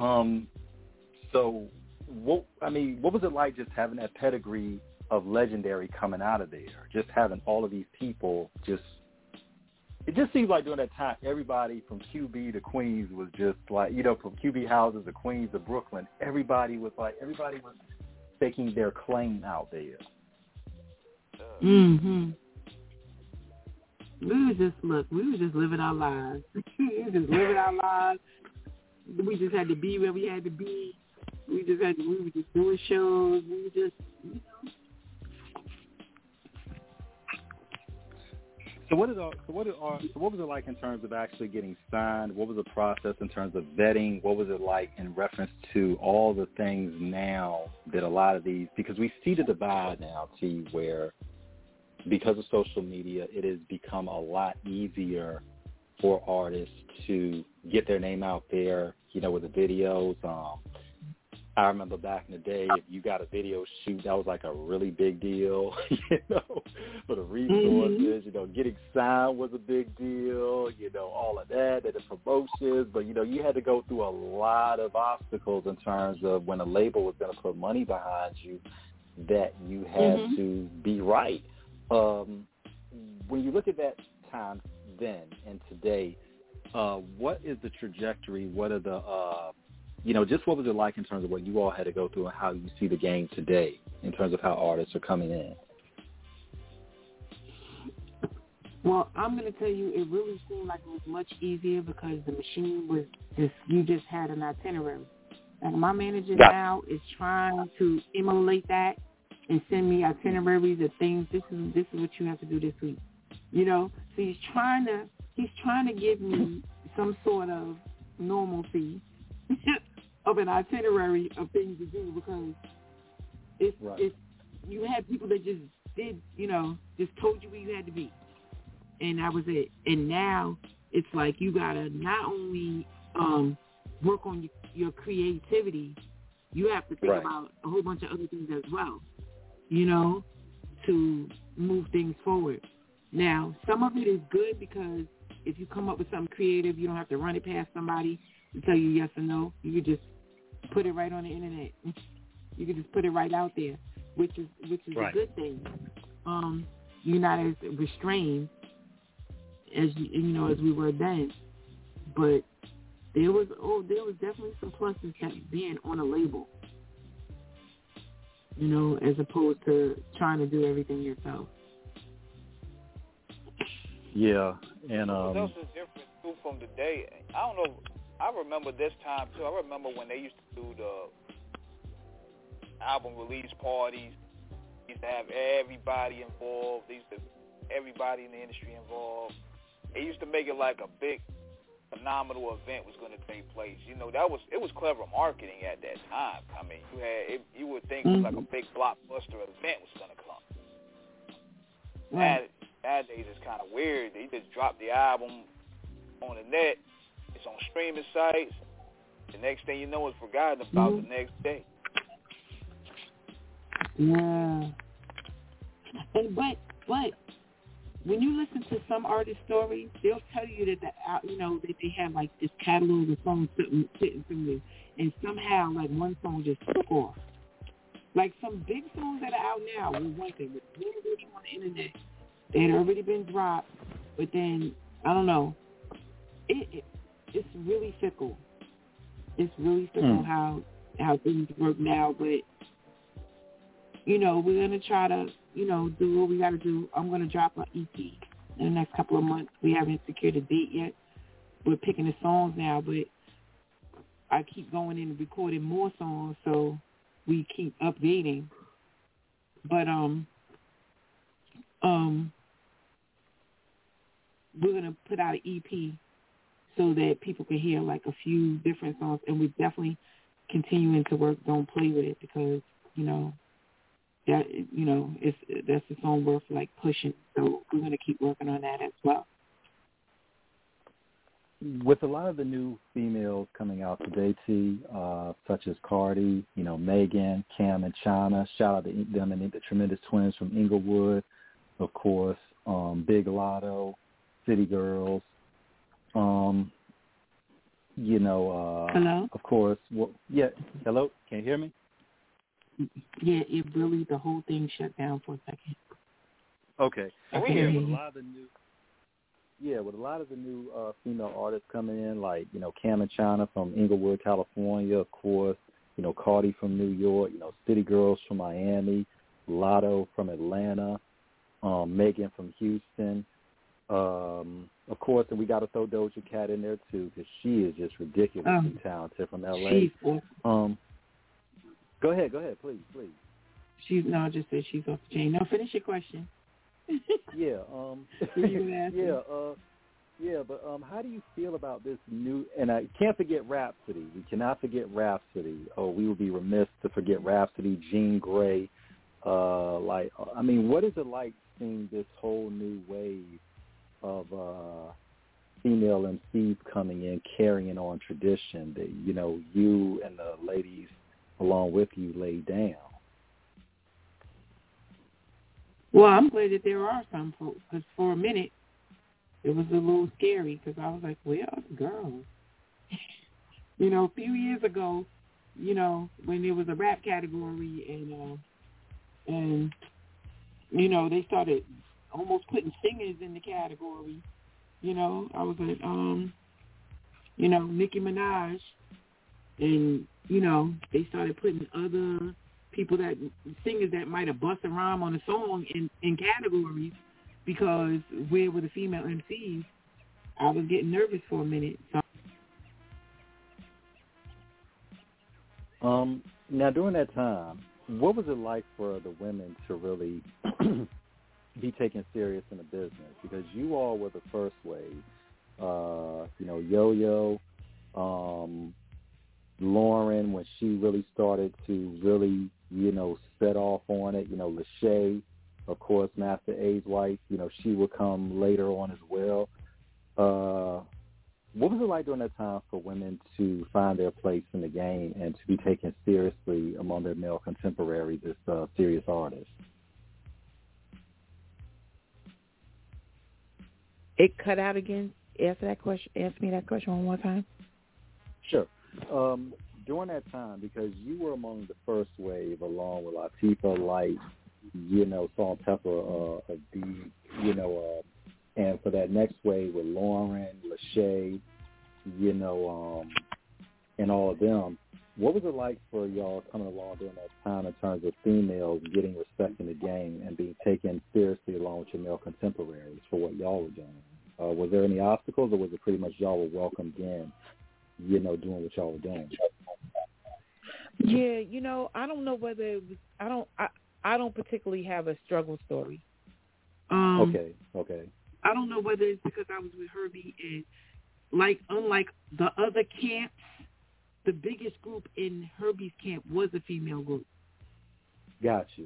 Speaker 1: So, what was it like just having that pedigree of legendary coming out of there? Just having all of these people it just seems like during that time, everybody from QB to Queens was just like, from QB houses to Queens to Brooklyn, everybody was taking their claim out there.
Speaker 8: Mhm. We were just living our lives. We just had to be where we had to be. We were just doing shows. We were just,
Speaker 1: So what was it like in terms of actually getting signed? What was the process in terms of vetting? What was it like in reference to all the things now that a lot of these, because we see the divide now, T, where because of social media, it has become a lot easier for artists to get their name out there, with the videos. I remember back in the day, if you got a video shoot, that was like a really big deal, for the resources, getting signed was a big deal, all of that, and the promotions. But, you had to go through a lot of obstacles in terms of when a label was going to put money behind you, that you had to be right. When you look at that time then and today, what is the trajectory? What are the just what was it like in terms of what you all had to go through and how you see the game today in terms of how artists are coming in?
Speaker 8: Well, I'm going to tell you, it really seemed like it was much easier because the machine was you just had an itinerary. And my manager now is trying to emulate that and send me itineraries of things. This is what you have to do this week. So he's trying to give me some sort of normalcy of an itinerary of things to do, because it's you had people that just did, just told you where you had to be, and that was it. And now it's like you gotta not only work on your creativity, you have to think about a whole bunch of other things as well, to move things forward. Now, some of it is good because
Speaker 13: if you come up with something creative, you don't have to run it past somebody to tell you yes or no. You could just put it right on the internet. You could just put it right out there, which is
Speaker 1: right.
Speaker 13: a good thing. You're not as restrained as you know as we were then, but there was definitely some pluses to being on a label, you know, as opposed to trying to do everything yourself.
Speaker 1: Yeah, and
Speaker 12: what else is different too from today? I don't know. I remember this time too. I remember when they used to do the album release parties. They used to have everybody involved. They used to everybody in the industry involved. They used to make it like a big, phenomenal event was going to take place. You know, it was clever marketing at that time. I mean, you would think it was like a big blockbuster event was going to come. Nowadays it's kind of weird. They just drop the album on the net. It's on streaming sites. The next thing you know, it's forgotten about the next day.
Speaker 13: Yeah. And but when you listen to some artist stories, they'll tell you that that they have like this catalog of songs sitting somewhere, and somehow like one song just took off. Like some big songs that are out now were one thing, but really on the internet, they had already been dropped. But then I don't know, it's really fickle. It's really fickle how things work now, but. You know, we're going to try to, you know, do what we got to do. I'm going to drop an EP in the next couple of months. We haven't secured a date yet. We're picking the songs now, but I keep going in and recording more songs, so we keep updating. But we're going to put out an EP so that people can hear, like, a few different songs, and we're definitely continuing to work Don't Play With It because, you know, that, you know, that's a song worth like pushing. So we're going to keep working on that as well.
Speaker 1: With a lot of the new females coming out today, T, such as Cardi, you know, Megan, Cam, and China. Shout out to them and the Tremendous Twins from Inglewood, of course. Big Lotto, City Girls. You know,
Speaker 13: hello?
Speaker 1: Of course. Well, yeah. Hello? Can you hear me?
Speaker 13: Yeah, the whole thing shut down for a second.
Speaker 1: Okay.
Speaker 13: We hear you.
Speaker 1: With a lot of the new female artists coming in, like, you know, Cam and China from Inglewood, California, of course, you know, Cardi from New York, you know, City Girls from Miami, Lotto from Atlanta, Megan from Houston. Of course, and we got to throw Doja Cat in there, too, because she is just ridiculously talented from L.A. Go ahead, please.
Speaker 13: I just said she's off the chain. No, finish your question.
Speaker 1: Yeah, but how do you feel about this new, and I can't forget Rhapsody. We cannot forget Rhapsody. Oh, we would be remiss to forget Rhapsody, Jean Grey. What is it like seeing this whole new wave of female MCs coming in, carrying on tradition that, you know, you and the ladies along with you laid down?
Speaker 13: Well, I'm glad that there are some folks, because for a minute it was a little scary because I was like, where are the girls? You know, a few years ago, you know, when there was a rap category and you know, they started almost putting singers in the category, you know, I was like, you know, Nicki Minaj, and, you know, they started putting other people singers that might have busted a rhyme on a song in categories because where were the female MCs? I was getting nervous for a minute. So.
Speaker 1: Now, during that time, what was it like for the women to really be taken serious in the business? Because you all were the first wave. You know, Yo-Yo, Lauren, when she really started to really, you know, set off on it. You know, Lachey, of course, Master A's wife, you know, she would come later on as well. What was it like during that time for women to find their place in the game and to be taken seriously among their male contemporaries as serious artists?
Speaker 14: It cut out again.
Speaker 13: answer me that question one more time?
Speaker 1: Sure. During that time, because you were among the first wave, along with Latifah, Light, Salt and Pepper, and for that next wave with Lauren, Lachey, and all of them. What was it like for y'all coming along during that time in terms of females getting respect in the game and being taken seriously along with your male contemporaries for what y'all were doing? Was there any obstacles, or was it pretty much y'all were welcomed in, doing what y'all were doing?
Speaker 13: Yeah, I don't know whether it was. I don't particularly have a struggle story.
Speaker 1: Okay.
Speaker 14: I don't know whether it's because I was with Herbie and unlike the other camps, the biggest group in Herbie's camp was a female group.
Speaker 1: Got you.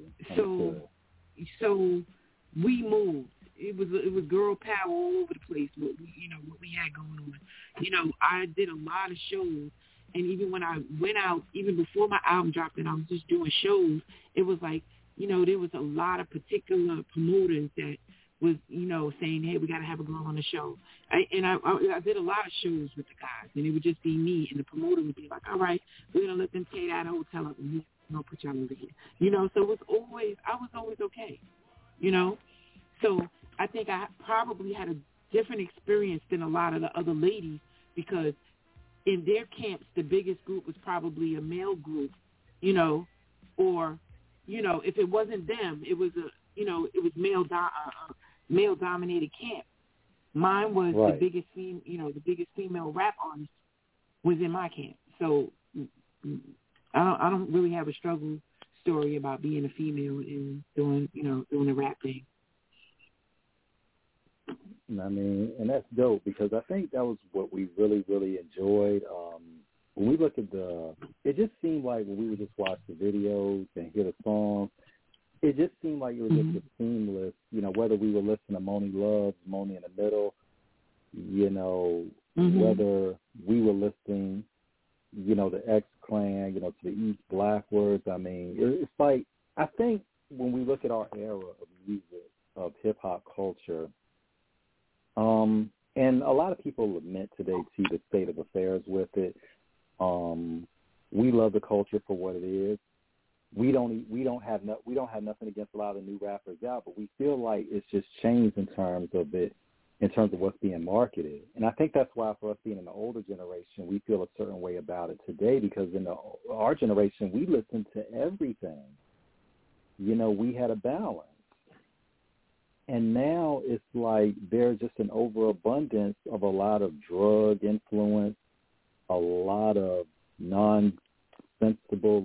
Speaker 14: So we moved. It was girl power all over the place. What we had going on. I did a lot of shows, and even when I went out, even before my album dropped, and I was just doing shows, it was like there was a lot of particular promoters that was saying, hey, we got to have a girl on the show. I did a lot of shows with the guys, and it would just be me, and the promoter would be like, all right, we're gonna let them stay at a hotel up, and we're gonna put y'all over here. So I was always okay. So I think I probably had a different experience than a lot of the other ladies, because in their camps the biggest group was probably a male group, or if it wasn't them, it was male dominated camp. Mine was the biggest female rap artist was in my camp. So I don't really have a struggle story about being a female and doing the rap thing.
Speaker 1: I mean, and that's dope, because I think that was what we really, really enjoyed. When we look at it just seemed like when we would just watch the videos and hear the songs, it just seemed like it was just a seamless, whether we were listening to Moni Love, Moni in the Middle, whether we were listening, the X-Clan, to the East Blackwards. I mean, it's like, I think when we look at our era of music, of hip-hop culture, and a lot of people lament today, see the state of affairs with it. We love the culture for what it is. We don't have nothing against a lot of the new rappers out, but we feel like it's just changed in terms of what's being marketed. And I think that's why, for us being in the older generation, we feel a certain way about it today, because in our generation, we listened to everything. We had a balance. And now it's like there's just an overabundance of a lot of drug influence, a lot of non-lyrical,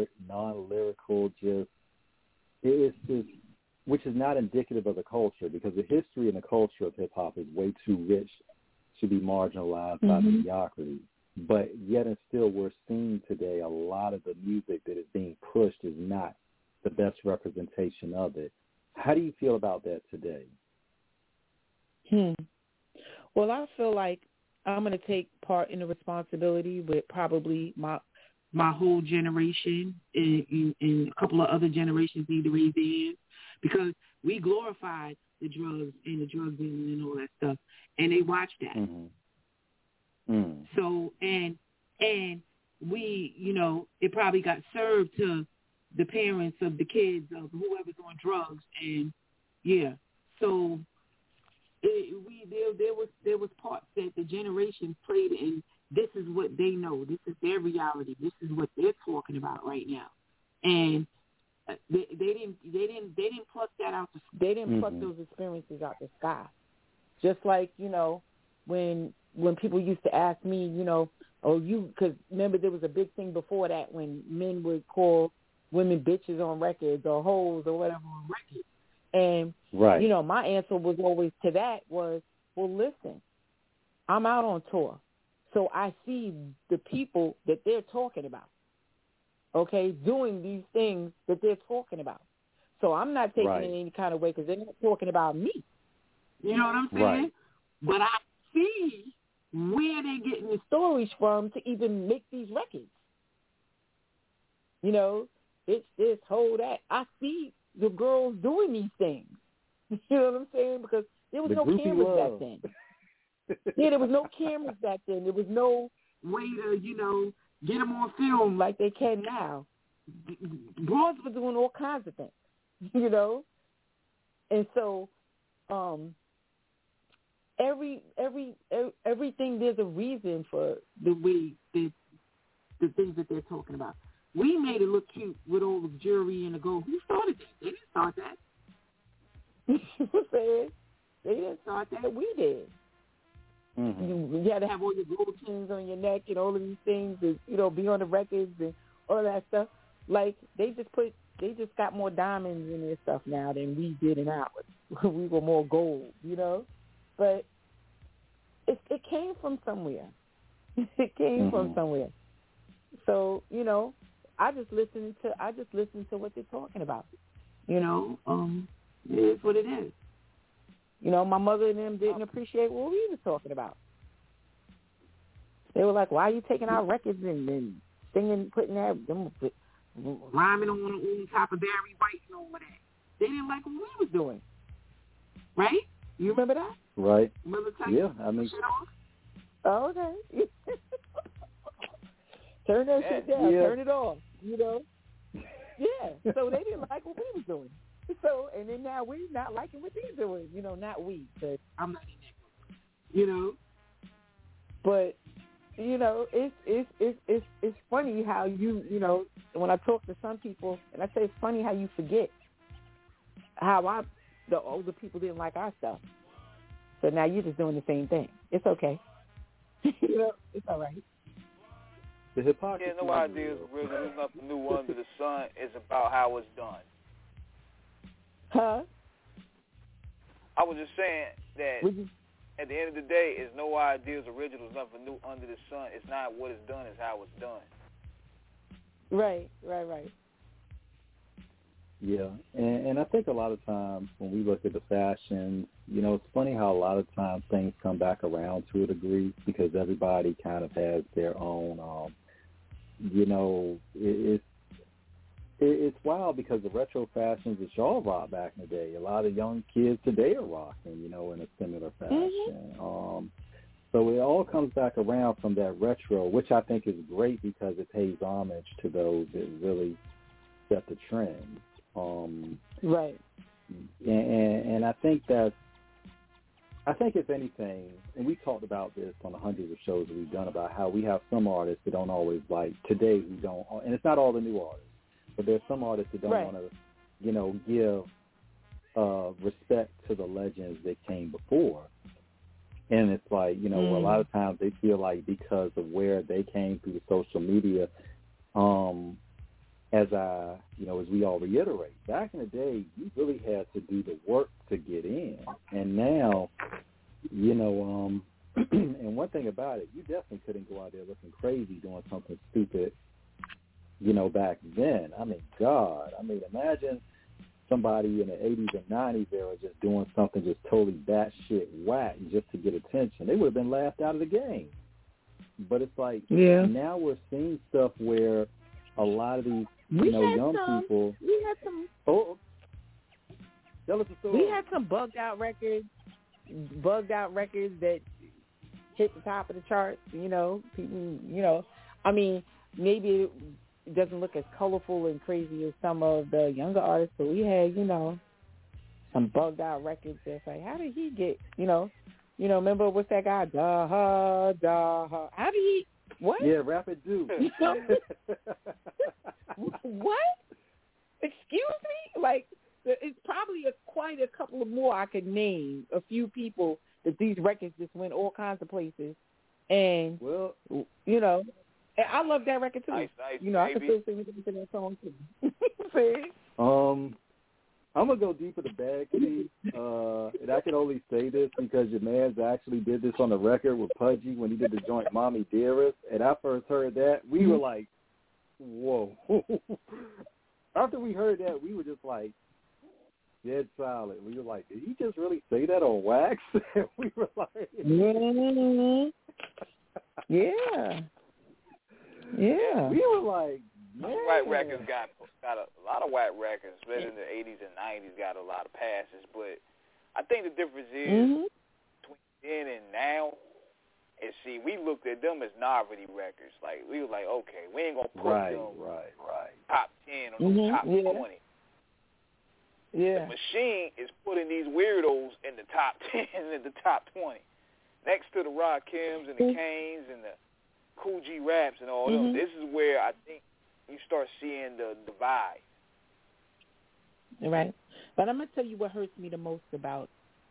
Speaker 1: it's just, which is not indicative of the culture, because the history and the culture of hip-hop is way too rich to be marginalized by mediocrity. But yet and still, we're seeing today a lot of the music that is being pushed is not the best representation of it. How do you feel about that today?
Speaker 13: Well, I feel like I'm going to take part in the responsibility with probably my whole generation and a couple of other generations need to raise their hands, because we glorified the drugs and the drug dealing and all that stuff, and they watched that. So, and we, it probably got served to the parents of the kids of whoever's on drugs, and so there was parts that the generations played in. This is what they know. This is their reality. This is what they're talking about right now, and they didn't pluck that out. They didn't pluck those experiences out the sky. Just like when people used to ask me, because remember there was a big thing before that when men would call women bitches on records or hoes or whatever on records. And, my answer was always to that was, well, listen, I'm out on tour. So I see the people that they're talking about, doing these things that they're talking about. So I'm not taking it in any kind of way, because they're not talking about me. You know what I'm saying?
Speaker 1: Right.
Speaker 13: But I see where they're getting the stories from to even make these records. It's this, whole that. I see the girls doing these things. You know what I'm saying? Because there was no cameras back then. Yeah, there was no cameras back then. There was no way to, get them on film like they can now. Broads were doing all kinds of things, And so everything, there's a reason for the way the things that they're talking about. We made it look cute with all the jewelry and the gold. Who started that? They didn't start that. They didn't start that. We did. Mm-hmm. You had to have all your gold chains on your neck and all of these things, and, be on the records and all that stuff. Like they just got more diamonds in their stuff now than we did in ours. We were more gold, But it came from somewhere. It came from somewhere. So, I just listen to what they're talking about. It is what it is. My mother and them didn't appreciate what we were talking about. They were like, "Why are you taking our records and singing, putting that, rhyming on top of Barry White and all of that?" They didn't like what we was doing. Right? You remember that?
Speaker 1: Right.
Speaker 13: Remember
Speaker 1: yeah, I mean.
Speaker 13: Shit off? Oh, okay. Turn that shit down.
Speaker 1: Yeah.
Speaker 13: Turn it off. Yeah. So they didn't like what we was doing. So, and then now we're not liking what they're doing. Not we, but I'm not in that group. But it's funny how when I talk to some people, and I say it's funny how you forget how the older people didn't like our stuff. So now you're just doing the same thing. It's okay. It's all right.
Speaker 1: The hypocrisy.
Speaker 12: Yeah, no idea is original. There's nothing new under the sun. It's about how it's done.
Speaker 13: Huh?
Speaker 12: I was just saying that at the end of the day, it's no ideas original. There's nothing new under the sun. It's not what it's done. It's how it's done.
Speaker 13: Right.
Speaker 1: Yeah, and I think a lot of times when we look at the fashions, it's funny how a lot of times things come back around to a degree because everybody kind of has their own, it's wild because the retro fashions that y'all rocked back in the day, a lot of young kids today are rocking, in a similar fashion. So it all comes back around from that retro, which I think is great because it pays homage to those that really set the trend.
Speaker 13: Right.
Speaker 1: And I think if anything, and we talked about this on the hundreds of shows that we've done about how we have some artists that don't always like, today we don't, and it's not all the new artists, but there's some artists that don't want to, give respect to the legends that came before. And it's like, a lot of times they feel like because of where they came through the social media, as we all reiterate, back in the day, you really had to do the work to get in. And now, and one thing about it, you definitely couldn't go out there looking crazy doing something stupid, back then. I mean, God, imagine somebody in the 80s and 90s era just doing something just totally batshit whack just to get attention. They would have been laughed out of the game. But it's like, now we're seeing stuff where a lot of these, young people.
Speaker 13: We had some.
Speaker 1: Oh, tell us the story.
Speaker 13: We had some bugged out records that hit the top of the charts. People. Maybe it doesn't look as colorful and crazy as some of the younger artists, but we had, some bugged out records that's like, how did he get? Remember what's that guy? Daha. How did he? What?
Speaker 1: Yeah, Rapid Dude.
Speaker 13: What? Excuse me? Like, it's probably quite a couple of more I could name. A few people that these records just went all kinds of places, and and I love that record too.
Speaker 12: Nice,
Speaker 13: I can still sing to that song too. See?
Speaker 1: I'm gonna go deep in the bag, Steve, and I can only say this because your man's actually did this on the record with Pudgy when he did the joint "Mommy Dearest," and I first heard that, we were like, "Whoa!" After we heard that, we were just like dead silent. We were like, "Did he just really say that on wax?" We were like,
Speaker 13: "Yeah."
Speaker 1: We were like, man.
Speaker 12: White records got a lot of white records, especially in the 80s and 90s, got a lot of passes. But I think the difference is between then and now. And see, we looked at them as novelty records. Like, we were like, okay, we ain't going to put them top 10 or top 20.
Speaker 13: Yeah.
Speaker 12: The machine is putting these weirdos in the top 10 and the top 20. Next to the Rakims and the Kanes and the Kool G Raps and all them. This is where I think you start seeing the divide.
Speaker 13: Right. But I'm going to tell you what hurts me the most about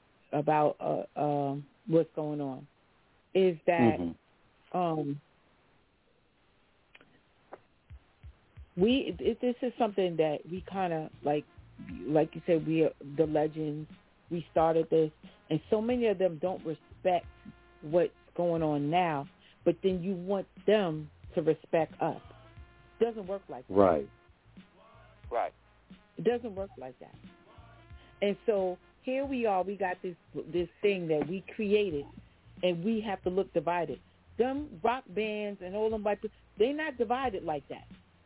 Speaker 13: what's going on is that this is something that we kind of like you said, we are the legends. We started this, and so many of them don't respect what's going on now, but then you want them to respect us. It doesn't work like that.
Speaker 1: Right.
Speaker 13: It doesn't work like that. And so here we are. We got this thing that we created, and we have to look divided. Them rock bands and all them they're not divided like that.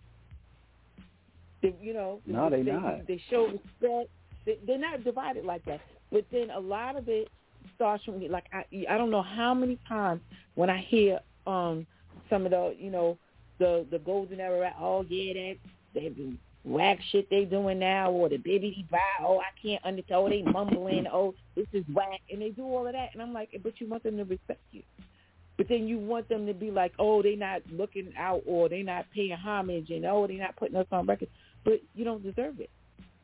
Speaker 13: They not. They show respect. They're not divided like that. But then a lot of it starts from like I don't know how many times when I hear some of the the golden era rap, oh yeah, that whack shit they doing now, or the bibbidi bop, oh I can't understand, oh they mumbling, oh this is whack, and they do all of that, and I'm like, but you want them to respect you. But then you want them to be like, oh, they not looking out, or they not paying homage, and oh, they not putting us on record. But you don't deserve it.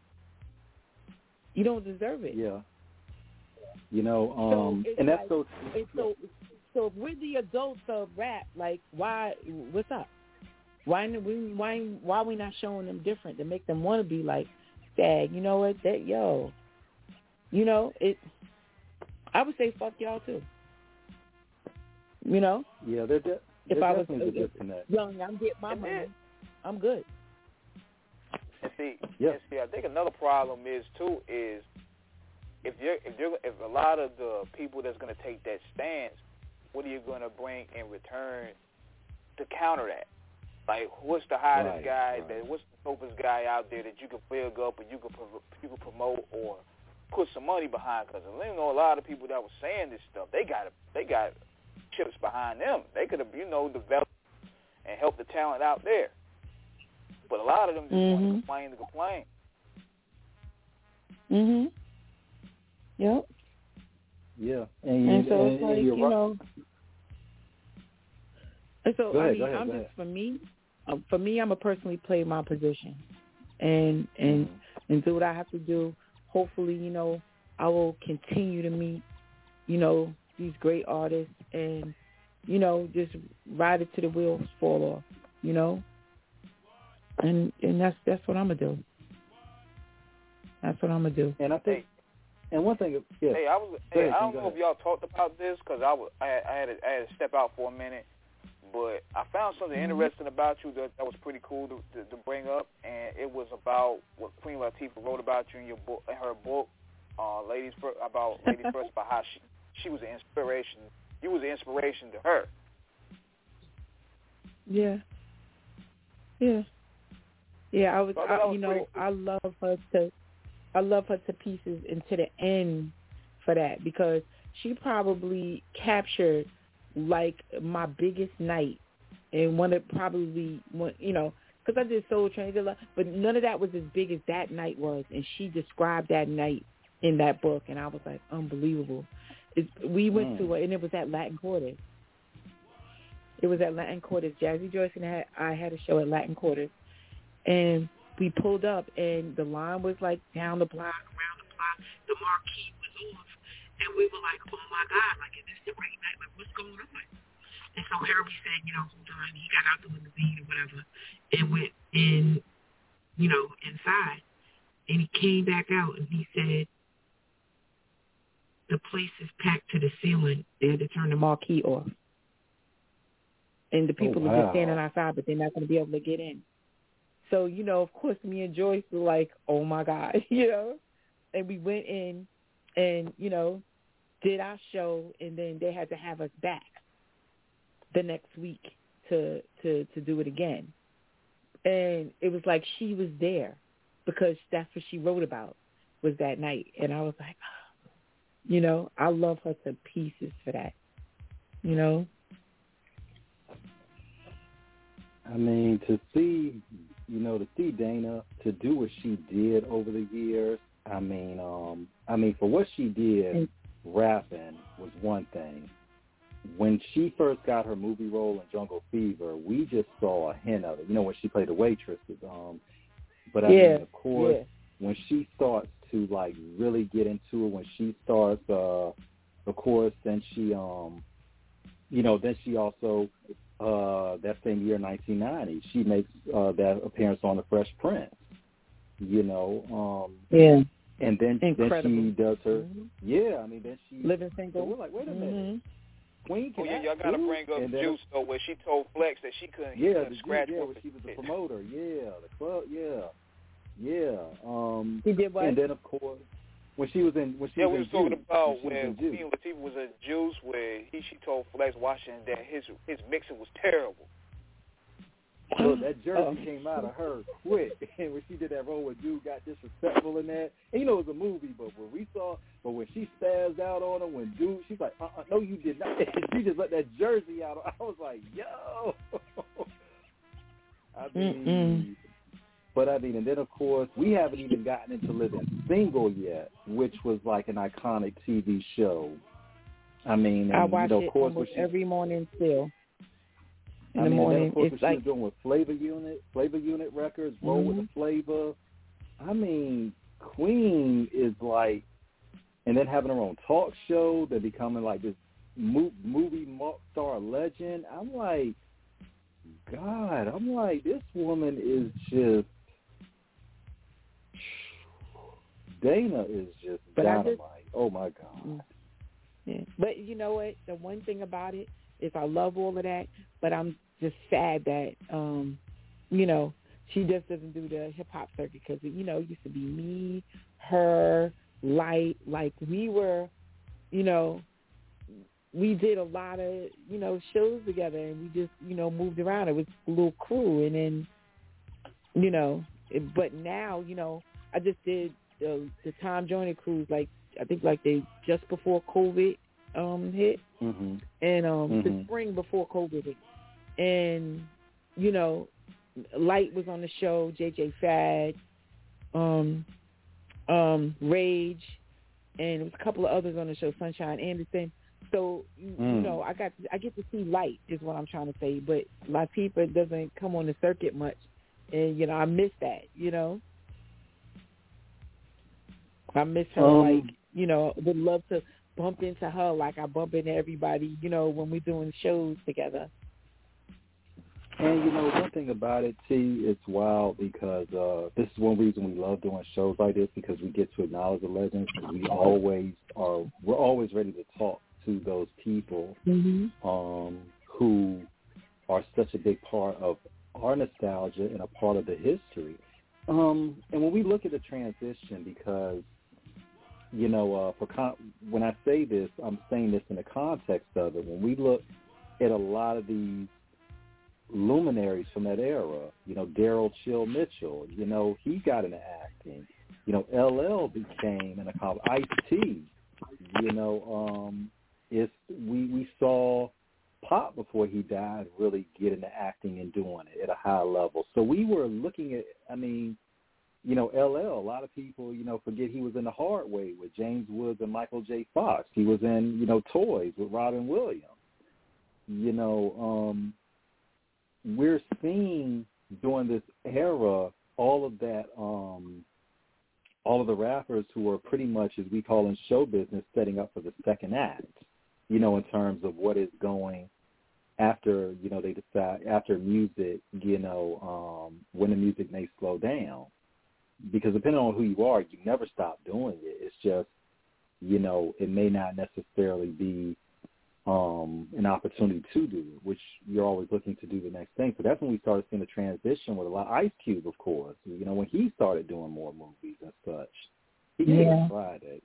Speaker 13: You don't deserve it.
Speaker 1: Yeah. And that's
Speaker 13: like, so if we're the adults of rap, like, why? What's up? Why are we not showing them different to make them want to be like, Dad? You know what? I would say fuck y'all too.
Speaker 1: Yeah, they're
Speaker 13: if I was
Speaker 1: definitely a disconnect.
Speaker 13: Young, I'm getting my money. I'm good.
Speaker 12: And see, I think another problem is if a lot of the people that's going to take that stance, what are you going to bring in return to counter that? Like, what's the hottest guy? What's the dopest guy out there that you can build up and you can promote or put some money behind? Because I know a lot of people that were saying this stuff. They got chips behind them. They could have developed and helped the talent out there. But a lot of them just want to complain.
Speaker 13: Yep.
Speaker 1: Yeah.
Speaker 13: And so it's like, And so,
Speaker 1: go ahead.
Speaker 13: For me, I'm a personally play my position and do what I have to do. Hopefully, I will continue to meet, these great artists and, just ride it to the wheels fall off, And that's what I'm gonna do. That's what I'm gonna do.
Speaker 1: And I think, and one thing,
Speaker 12: I don't know if y'all talked about this because I had to step out for a minute, but I found something interesting about you that was pretty cool to bring up, and it was about what Queen Latifah wrote about you in her book, Ladies First, about how she was an inspiration. You was an inspiration to her.
Speaker 13: Yeah. I was. I love her to pieces and to the end for that, because she probably captured like my biggest night and because I did Soul Train, but none of that was as big as that night was, and she described that night in that book, and I was like, unbelievable. We went to it, and it was at Latin Quarters. Jazzy Joyce and I had a show at Latin Quarters, and we pulled up, and the line was like down the block, around the block. The marquee was off, and we were like, "Oh my God! Like, is this the right night? Like, what's going on?" And so Harry said, hold on. He got out the limousine or whatever, and went in, inside, and he came back out, and he said, "The place is packed to the ceiling. They had to turn the marquee off, and the people are just standing outside, but they're not going to be able to get in." So, of course, me and Joyce were like, oh, my God, and we went in and, did our show, and then they had to have us back the next week to do it again. And it was like she was there because that's what she wrote about was that night. And I was like, You know, I love her to pieces for that. You know?
Speaker 1: I mean, to see Dana to do what she did over the years. I mean, for what she did, rapping was one thing. When she first got her movie role in Jungle Fever, we just saw a hint of it. You know, when she played the waitress. But I mean, of course, when she starts to like really get into it, when she starts, of course, then she, then she also. That same year, 1990, she makes that appearance on The Fresh Prince. You know, and then she does her. I mean, then she
Speaker 13: Living Single.
Speaker 1: So we're like, wait a minute, Queen. Can
Speaker 12: y'all gotta bring up Juice though, where she told Flex that she couldn't scratch.
Speaker 1: When she was the promoter. The club.
Speaker 13: She did what?
Speaker 1: And then of course. When she was in,
Speaker 12: we was talking about when Queen Latifah was in Juice, where she told Flex Washington that his mixing was terrible.
Speaker 1: So that jersey came out of her quick, and when she did that role where dude got disrespectful in that, and you know it was a movie, but when she spazzed out on him, when dude, she's like, no, you did not. She just let that jersey out. I was like, yo. I mean. But I mean, and then of course, we haven't even gotten into Living Single yet, which was like an iconic TV show. I mean,
Speaker 13: I watch it almost every morning still. In the morning,
Speaker 1: of course,
Speaker 13: it's
Speaker 1: what
Speaker 13: like
Speaker 1: she was doing with Flavor Unit Records, Roll with the Flavor. I mean, Queen is like, and then having her own talk show, then becoming like this movie star legend. I'm like, God, this woman is just. Dana is just dynamite. Oh, my God.
Speaker 13: Yeah. But you know what? The one thing about it is I love all of that, but I'm just sad that, she just doesn't do the hip-hop circuit because, it used to be me, her, Light. Like, we were, we did a lot of, shows together, and we just, moved around. It was a little crew, and then, but now, I just did the Tom Joyner cruise, like I think like they just before COVID hit, and the spring before COVID hit, and Light was on the show, JJ Fad, Rage, and it was a couple of others on the show, Sunshine Anderson. So I get to see Light is what I'm trying to say, but Latifah doesn't come on the circuit much, and I miss that. I miss her, would love to bump into her like I bump into everybody, when we're doing shows together.
Speaker 1: And, one thing about it, T, it's wild because this is one reason we love doing shows like this, because we get to acknowledge the legends, and we're always ready to talk to those people who are such a big part of our nostalgia and a part of the history. And when we look at the transition, because when I say this, I'm saying this in the context of it. When we look at a lot of these luminaries from that era, Daryl Chill Mitchell, he got into acting. LL became in a college. Ice-T, we saw Pop before he died really get into acting and doing it at a high level. So we were looking at, LL, a lot of people, forget he was in The Hard Way with James Woods and Michael J. Fox. He was in, Toys with Robin Williams. We're seeing during this era all of that, all of the rappers who are pretty much, as we call in show business, setting up for the second act, in terms of what is going after, they decide, after music, when the music may slow down. Because depending on who you are, you never stop doing it. It's just, it may not necessarily be an opportunity to do it, which you're always looking to do the next thing. So that's when we started seeing the transition with a lot. Ice Cube, of course, when he started doing more movies and such. He did Friday.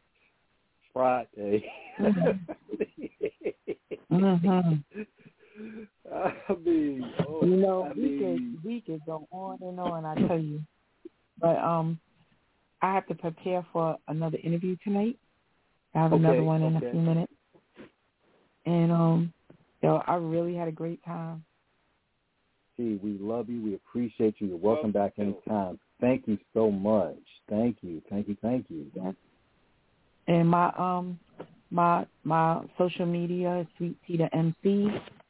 Speaker 13: We could go on and on, I tell you. But I have to prepare for another interview tonight. I have another one in a few minutes. And, I really had a great time.
Speaker 1: T, we love you. We appreciate you. You're welcome back anytime. Thank you so much. Thank you.
Speaker 13: Yes. And my social media is Sweet Tea the MC,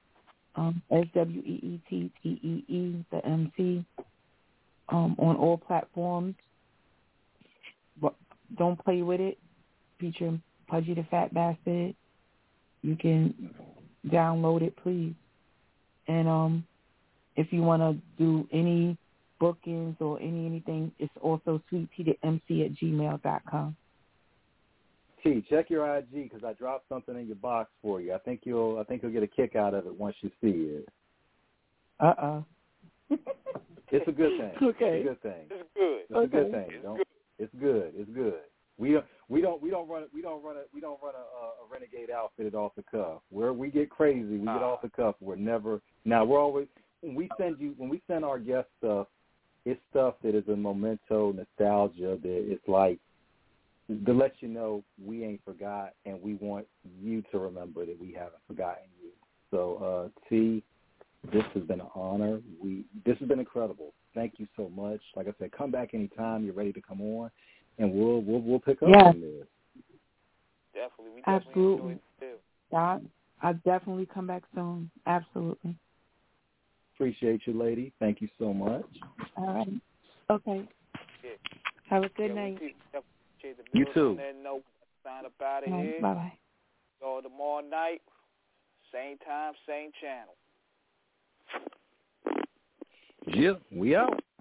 Speaker 13: SWEETTEE the MC, on all platforms. But don't play with it. Feature Pudgy the Fat Bastard. You can download it, please. And if you want to do any bookings or anything, it's also sweetteathamc@gmail.com.
Speaker 1: T, check your IG because I dropped something in your box for you. I think you'll get a kick out of it once you see it. It's a good thing.
Speaker 13: Okay.
Speaker 1: It's a good thing.
Speaker 12: It's good.
Speaker 1: It's a good thing. It's good. It's good. We don't run a renegade outfit at Off the Cuff. Where we get crazy, we get off the cuff. We're always when we send our guest stuff, it's stuff that is a memento, nostalgia, that it's like to let you know we ain't forgot, and we want you to remember that we haven't forgotten you. So, T, this has been an honor. This has been incredible. Thank you so much. Like I said, come back anytime you're ready to come on, and we'll pick up on this.
Speaker 12: Definitely. We
Speaker 13: Absolutely.
Speaker 12: Enjoy it too.
Speaker 13: I'll definitely come back soon. Absolutely.
Speaker 1: Appreciate you, lady. Thank you so much.
Speaker 13: All right. Okay.
Speaker 12: Yeah.
Speaker 13: Have a good night.
Speaker 1: You too.
Speaker 12: Sign up out of here.
Speaker 13: Bye-bye.
Speaker 12: So tomorrow night, same time, same channel.
Speaker 1: Yeah, we out.